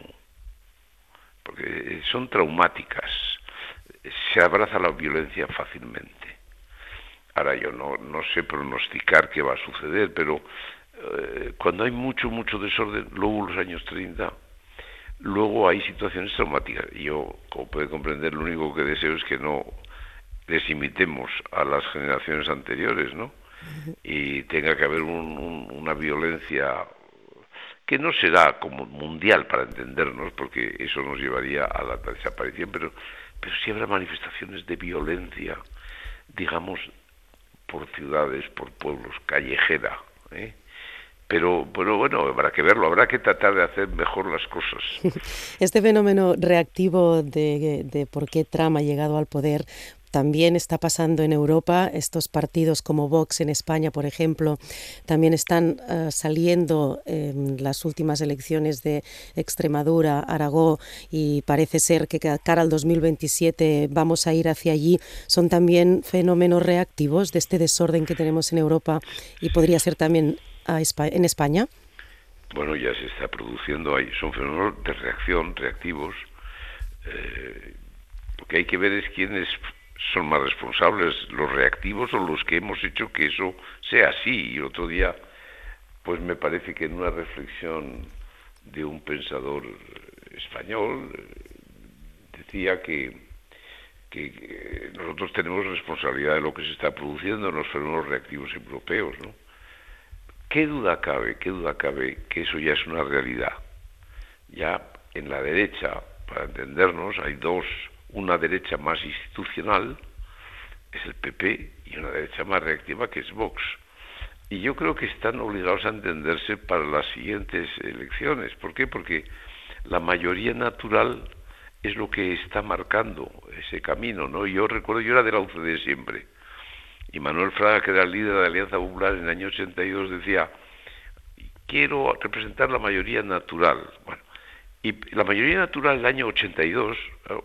porque son traumáticas. Se abraza la violencia fácilmente. Ahora yo no, no sé pronosticar qué va a suceder, pero eh, cuando hay mucho, mucho desorden, luego en los años treinta, luego hay situaciones traumáticas. Y yo, como puede comprender, lo único que deseo es que no les imitemos a las generaciones anteriores, ¿no? Y tenga que haber un, un, una violencia que no será como mundial para entendernos, porque eso nos llevaría a la desaparición, pero pero sí habrá manifestaciones de violencia, digamos, por ciudades, por pueblos, callejera, ¿eh? Pero, pero bueno, habrá que verlo, habrá que tratar de hacer mejor las cosas. Este fenómeno reactivo de, de por qué Trump ha llegado al poder también está pasando en Europa. Estos partidos como Vox en España, por ejemplo, también están uh, saliendo en las últimas elecciones de Extremadura, Aragón, y parece ser que cara al dos mil veintisiete vamos a ir hacia allí. Son también fenómenos reactivos de este desorden que tenemos en Europa y podría ser también a Espa- en España. Bueno, ya se está produciendo ahí, son fenómenos de reacción, reactivos. Eh, lo que hay que ver es quiénes son más responsables, los reactivos o los que hemos hecho que eso sea así. Y el otro día, pues me parece que en una reflexión de un pensador español decía que, que, que nosotros tenemos responsabilidad de lo que se está produciendo en los fenómenos reactivos europeos, ¿no? ¿Qué duda cabe, qué duda cabe que eso ya es una realidad? Ya en la derecha, para entendernos, hay dos, una derecha más institucional, es el P P, y una derecha más reactiva, que es Vox. Y yo creo que están obligados a entenderse para las siguientes elecciones. ¿Por qué? Porque la mayoría natural es lo que está marcando ese camino, ¿no? Yo recuerdo, yo era de la U C D siempre, y Manuel Fraga, que era el líder de la Alianza Popular en el año ochenta y dos, decía, quiero representar la mayoría natural. Bueno, y la mayoría natural del año ochenta y dos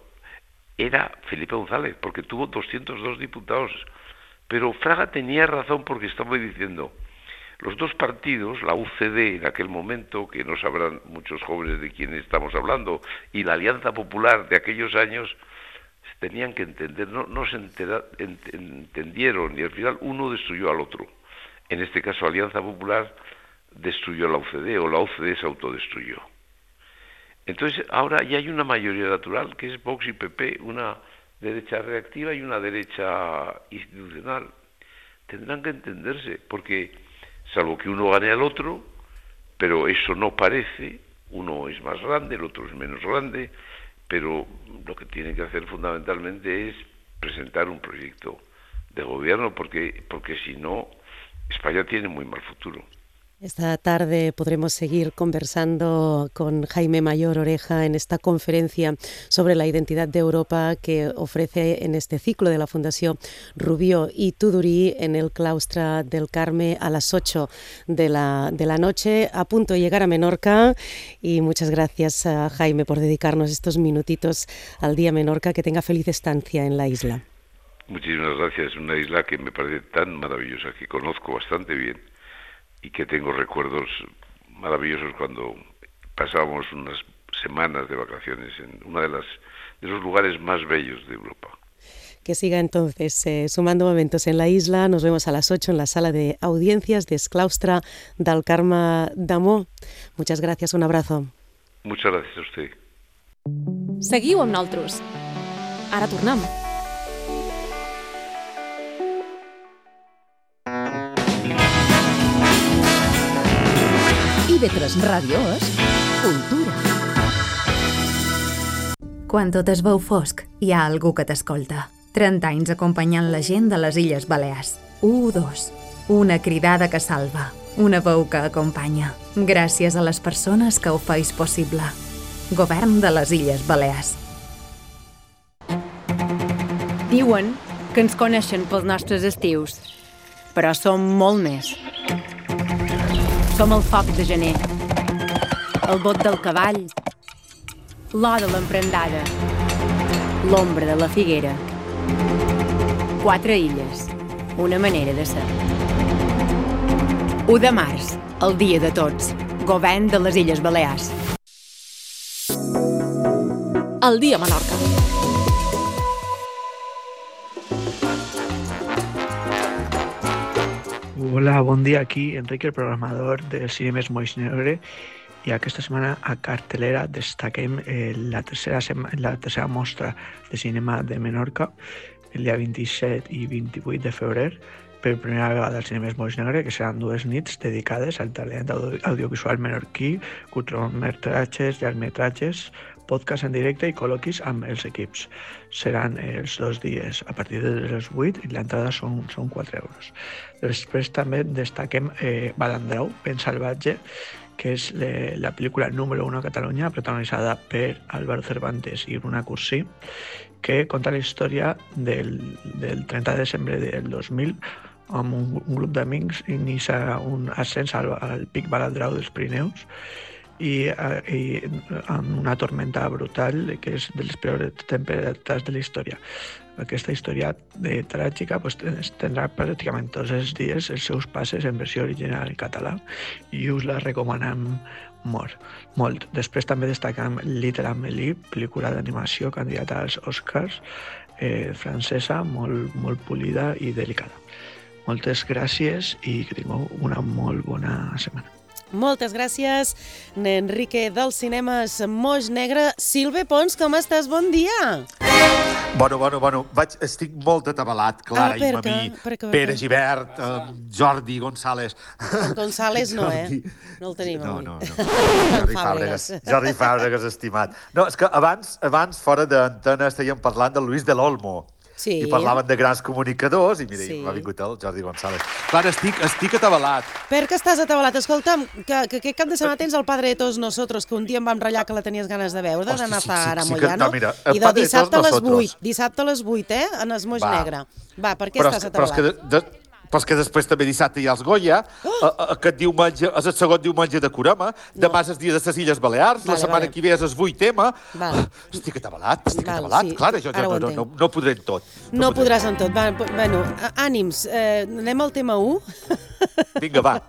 era Felipe González, porque tuvo doscientos dos diputados. Pero Fraga tenía razón, porque estaba diciendo, los dos partidos, la U C D en aquel momento, que no sabrán muchos jóvenes de quién estamos hablando, y la Alianza Popular de aquellos años, tenían que entender, no, no se entera, ent, entendieron, y al final uno destruyó al otro. En este caso, Alianza Popular destruyó a la U C D, o la U C D se autodestruyó. Entonces, ahora ya hay una mayoría natural, que es Vox y P P, una derecha reactiva y una derecha institucional. Tendrán que entenderse, porque salvo que uno gane al otro, pero eso no parece, uno es más grande, el otro es menos grande, pero lo que tiene que hacer fundamentalmente es presentar un proyecto de gobierno, porque, porque si no, España tiene muy mal futuro. Esta tarde podremos seguir conversando con Jaime Mayor Oreja en esta conferencia sobre la identidad de Europa que ofrece en este ciclo de la Fundación Rubió y Tudurí en el claustro del Carme a las ocho de la, de la noche, a punto de llegar a Menorca. Y muchas gracias a Jaime por dedicarnos estos minutitos al Día Menorca. Que tenga feliz estancia en la isla. Muchísimas gracias. Una isla que me parece tan maravillosa, que conozco bastante bien y que tengo recuerdos maravillosos cuando pasábamos unas semanas de vacaciones en uno de, las, de los lugares más bellos de Europa. Que siga entonces eh, sumando momentos en la isla. Nos vemos a las ocho en la sala de audiencias del claustre del Carme d'Amó. Muchas gracias, un abrazo. Muchas gracias a usted. Seguiu amb nosaltres. Ara tornem. I B tres Ràdio és cultura. Quan tot es veu fosc, hi ha algú que t'escolta. trenta anys acompanyant la gent de les Illes Balears. u dos. Una cridada que salva. Una veu que acompanya. Gràcies a les persones que ho feis possible. Govern de les Illes Balears. Diuen que ens coneixen pels nostres estius, però som molt més. Som el foc de gener, el bot del cavall, l'or de l'emprendada, l'ombra de la figuera. Quatre illes, una manera de ser. u de març, el dia de tots, govern de les Illes Balears. El Dia Menorca. Hola, bon dia, aquí Enrique, el programador del Cinemes Moix Negre, i aquesta setmana a cartelera destaquem eh, la, tercera sema, la tercera mostra de cinema de Menorca, el dia vint-i-set i vint-i-vuit de febrer, per primera vegada al Cinemes Moix Negre, que seran dues nits dedicades al talent audiovisual menorquí, curtmetratges, llargmetratges, podcast en directe i col·loquis amb els equips. Seran els dos dies a partir de les vuit i l'entrada són, són quatre euros. Després també destaquem eh, Balandreu, Ben Salvatge, que és le, la pel·lícula número uno a Catalunya, protagonitzada per Álvaro Cervantes i Bruna Cursí, que conta la història del, del trenta de desembre del dos mil, amb un, un grup d'amics inicia un ascens al, al pic Balandreu dels Pirineus, i, i amb una tormenta brutal que és de les peores temperatures de la història. Aquesta història de, tràgica pues, tindrà pràcticament tots els dies els seus passes en versió original en català i us la recomanem molt. molt. Després també destacam Little Amelie, pel·lícula d'animació candidata als Oscars, eh, francesa, molt, molt polida i delicada. Moltes gràcies i que tingueu una molt bona setmana. Moltes gràcies, Enrique dels Cinemes Moix Negre. Silve Pons, com estàs? Bon dia! Bueno, bueno, bueno, vaig, estic molt atabalat, Clara, ah, per i Mamí, per què, Pere Gibert, eh, Jordi González. González no, eh? No el tenim no, avui. no, no. Jordi Fàbregas. Jordi Fàbregas, estimat. No, és que abans, abans fora d'antena, estàvem parlant de Luis del Olmo. Sí. I parlaven de grans comunicadors i mira, sí. m'ha vingut el Jordi González. Clar, estic, estic atabalat. Per què estàs atabalat? Escolta'm, que, que aquest cap de setmana tens el Padre de Tots Nosotros, que un dia em vam ratllar que la tenies ganes de veure, de Nazar a Moyano. No, mira, I de dissabte a les vuit. Dissabte a les vuit, eh? En el Moix Negre. Va, per què però estàs és, atabalat? Però és que de, de, però és que després també dissabte hi ha els Goya, oh! aquest diumenge és el segon diumenge de Corama, no. Demà és el dia de les Illes Balears, vale, la setmana vale. que ve és el vuit M. Vale. Estic atabalat, estic vale, atabalat. Sí. Clar, jo, jo no, no, no podré en tot. No, no podràs en tot. Va, bueno, ànims, eh, anem al tema u? Vinga, va.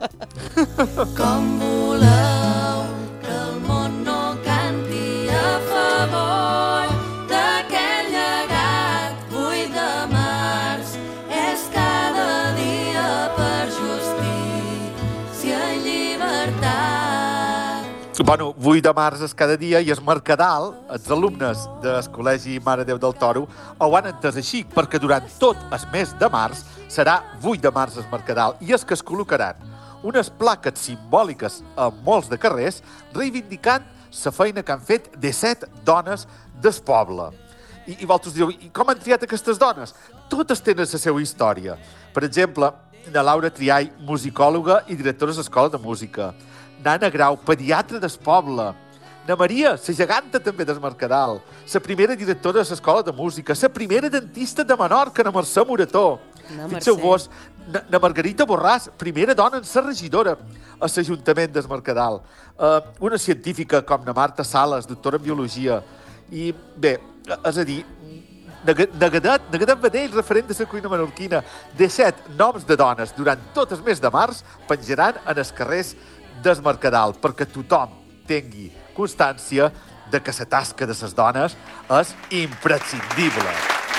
Com voleu que el món no canti a favor d'aquell llegat vuit de març és cada dia per justícia i llibertat. Bueno, vuit de març és cada dia i és Mercadal, els alumnes del Col·legi Mare Déu del Toro ho han entès així, perquè durant tot el mes de març serà vuit de març el Mercadal i és que es col·locaran unes plaques simbòliques a molts de carrers reivindicant la feina que han fet disset dones del poble. I, i vosaltres dieu, i com han triat aquestes dones? Totes tenen la seva història. Per exemple, na Laura Triay, musicòloga i directora de l'Escola de Música. Nana Grau, pediatra del poble. Na Maria, la geganta també del Mercadal. La primera directora de l'Escola de Música. La primera dentista de Menorca, na Mercè Morató. Fixeu-vos, na, na Margarita Borràs, primera dona en ser regidora a l'Ajuntament del Mercadal. Uh, una científica com na Marta Sales, doctora en Biologia. I bé, és a dir, Negadet, Negadet Badell, referent de la cuina menorquina, disset noms de dones durant tot el mes de març penjaran en els carrers del Mercadal perquè tothom tingui constància de que la tasca de les dones és imprescindible.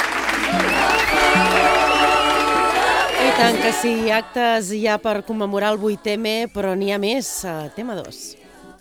I tant que sí, actes hi ha per commemorar el vuit eme, però n'hi ha més. Tema dos.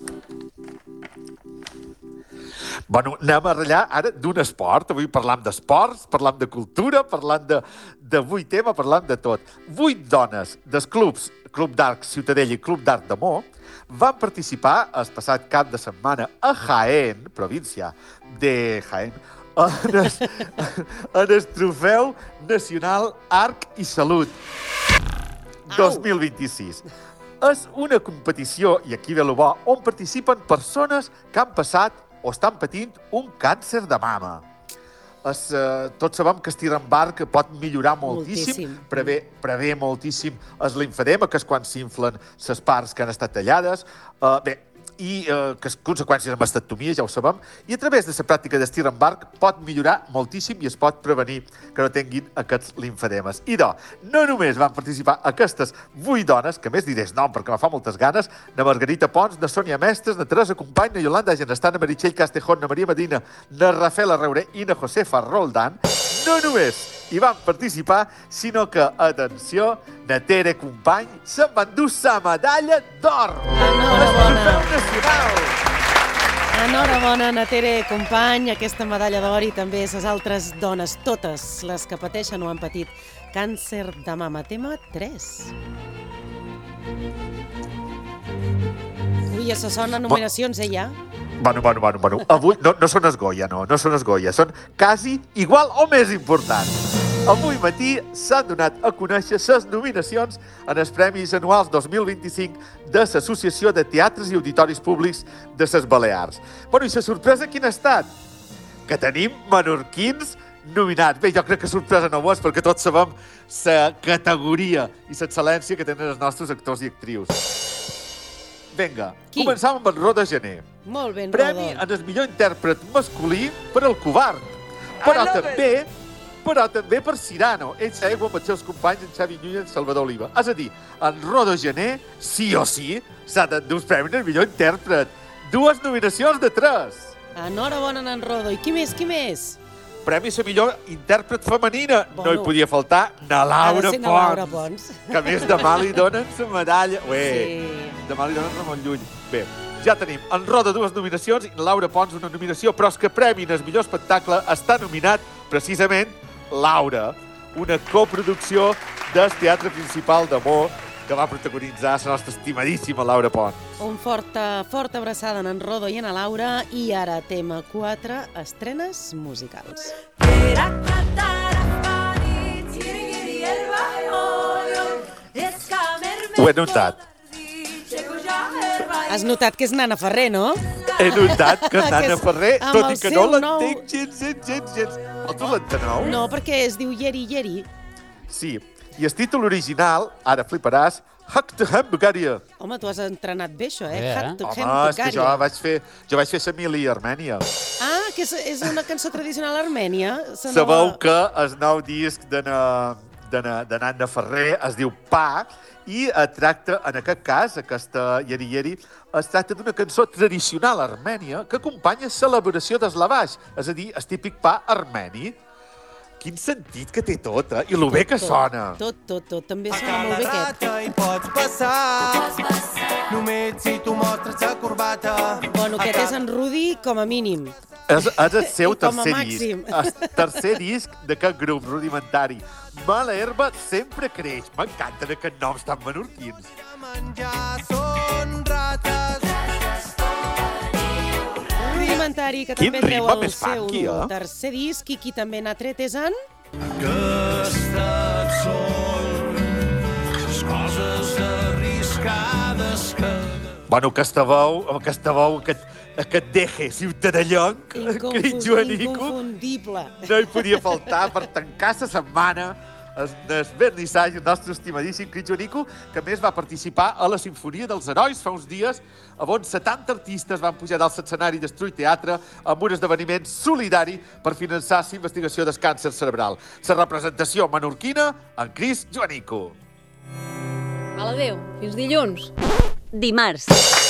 Bueno, anem a ratllar ara d'un esport. Avui parlam d'esports, parlam de cultura, parlam de, de vuit eme, parlam de tot. Vuit dones dels clubs, Club d'Arc Ciutadella i Club d'Arc de Mo, van participar el passat cap de setmana a Jaén, província de Jaén, en el, en el Trofeu Nacional Arc i Salut dos mil vint-i-sis. És una competició, i aquí ve lo bo, on participen persones que han passat o estan patint un càncer de mama. Es, eh, tots sabem que estirar amb arc pot millorar moltíssim, moltíssim. Prevé, prevé moltíssim el limfedema, que és quan s'inflen les parts que han estat tallades. Uh, bé, i eh, que conseqüències amb mastectomia, ja ho sabem, i a través de la pràctica d'estir amb arc pot millorar moltíssim i es pot prevenir que no tinguin aquests limfedemes. I do, no només van participar aquestes vuit dones, que més diré el nom perquè me fa moltes ganes, na Margarita Pons, na Sònia Mestres, na Teresa Company, na Yolanda Genestar, na Meritxell Castejón, na Maria Medina, na Rafaela Reurer i na Josefa Roldán, no només hi van participar, sinó que, atenció, na Tere Company se'n va endur la medalla d'or. Enhorabona. Enhorabona, na Tere Company, aquesta medalla d'or i també les altres dones, totes les que pateixen o han patit càncer de mama. Tema tres. Ui, ja se sonen nominacions, eh, ja? Bueno, bueno, bueno, bueno. Avui no, no són esgoia, no, no són esgoia. Són quasi igual o més importants. Avui matí s'han donat a conèixer les nominacions en els Premis Anuals dos mil vint-i-cinc de l'Associació de Teatres i Auditoris Públics de les Balears. Bueno, i la sorpresa quina ha estat? Que tenim menorquins nominats. Bé, jo crec que sorpresa no ho és, perquè tots sabem la categoria i l'excel·lència que tenen els nostres actors i actrius. Vinga, Qui? començam amb el Roda Gener. Molt ben, Premi Rodó. en el millor intèrpret masculí per al Covard. Però també, però també per Cirano. Ell s'aigua amb els seus companys en Xavi Núñez i Salvador Oliva. És a dir, en Roda Gener, sí o sí, s'ha d'endur el premi en el millor intèrpret. Dues nominacions de tres. Enhorabona, en Rodó. I qui més, qui més? Premi a millor intèrpret femenina. Bueno. No hi podia faltar na Laura Ha de ser na Pons. Laura Pons. Que a més demà li donen la medalla. Ué, Sí. demà li donen Ramon Llull. Bé, ja tenim en Roda dues nominacions i en Laura Pons una nominació, però és que premi en el millor espectacle està nominat precisament Laura, una coproducció del Teatre Principal de Mo que va protagonitzar la nostra estimadíssima Laura Pons. Un forta, forta abraçada en Rodó i en Laura. I ara, tema quatre, estrenes musicals. Ho he notat. Has notat que és Nana Ferrer, no? He notat que Que Nana és Ferrer, amb tot el i que seu no nou- l'entenc gens, gens, gens, gens. El tu l'enteneu? No, perquè es diu Yeri Yeri. Sí, i el títol original, ara fliparàs, Hack to Hamburgaria. Home, tu has entrenat bé això, eh? Eh? Hack to Home, és que jo Hamburgaria. vaig fer, jo vaig fer Samili a Armènia. Ah, que és, és una cançó tradicional armènia. La Sabeu nova- que el nou disc de na, de na, de Nana Ferrer es diu Pa i es tracta, en aquest cas, aquesta Yeri Yeri, es tracta d'una cançó tradicional armènia que acompanya l'elaboració del lavaix, és a dir, el típic pa armeni. Quin sentit que té tot, eh? I lo bé que Tot, sona. Tot, tot, tot. També sona molt bé aquest. Hi pots passar, només si tu mostres la corbata. Bueno, aquest és en Rudi com a mínim. És, és el seu I com a tercer màxim. disc. El tercer disc d'aquest grup rudimentari. Mala herba sempre creix. M'encanten aquests noms tan menorquins. menjar són rates. Un rudimentari que Quin també treu ritme el més seu funky, eh? tercer disc i qui també n'ha tret és en... Que estat sol, les coses arriscades que... Bueno, aquesta veu, aquesta veu, aquest, aquest deje ciutadellonc, Crit Joanico, Inconfundible. no hi podia faltar per tancar la setmana el vernissatge, el nostre estimadíssim Crit Joanico, que a més va participar a la Sinfonia dels Herois fa uns dies, on setanta artistes van pujar dalt l'escenari d'Estruy Teatre amb un esdeveniment solidari per finançar la investigació del càncer cerebral. La representació menorquina en Crit Joanico. Val, adéu. Fins dilluns. Dimarts.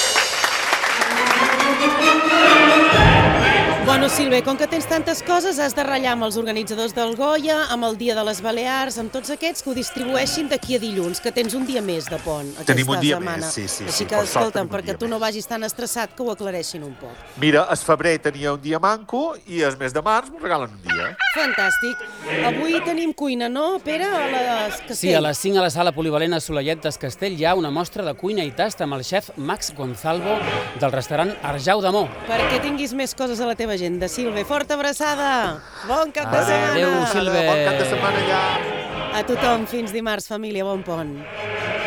Bueno, Silve, com que tens tantes coses, has de ratllar amb els organitzadors del Goya, amb el Dia de les Balears, amb tots aquests que ho distribueixin d'aquí a dilluns, que tens un dia més de pont aquesta Tenim un dia setmana. més, sí, sí, Així sí, que, per sort escolta'm, tenim un perquè dia tu no més. vagis tan estressat, que ho aclareixin un poc. Mira, el febrer tenia un dia manco i el mes de març m'ho regalen un dia. Fantàstic. Avui tenim cuina, no, Pere? A les Castell. Sí, a les cinc a la sala polivalent a Soleiet des Castell hi ha una mostra de cuina i tast amb el xef Max Gonzalvo del restaurant Arjau d'Amor. Perquè tinguis més coses a la teva agenda. Silve, forta abraçada. Bon cap de Adéu, setmana. Adéu, Silve. Bon cap de setmana ja. A tothom, fins dimarts, família, bon pont.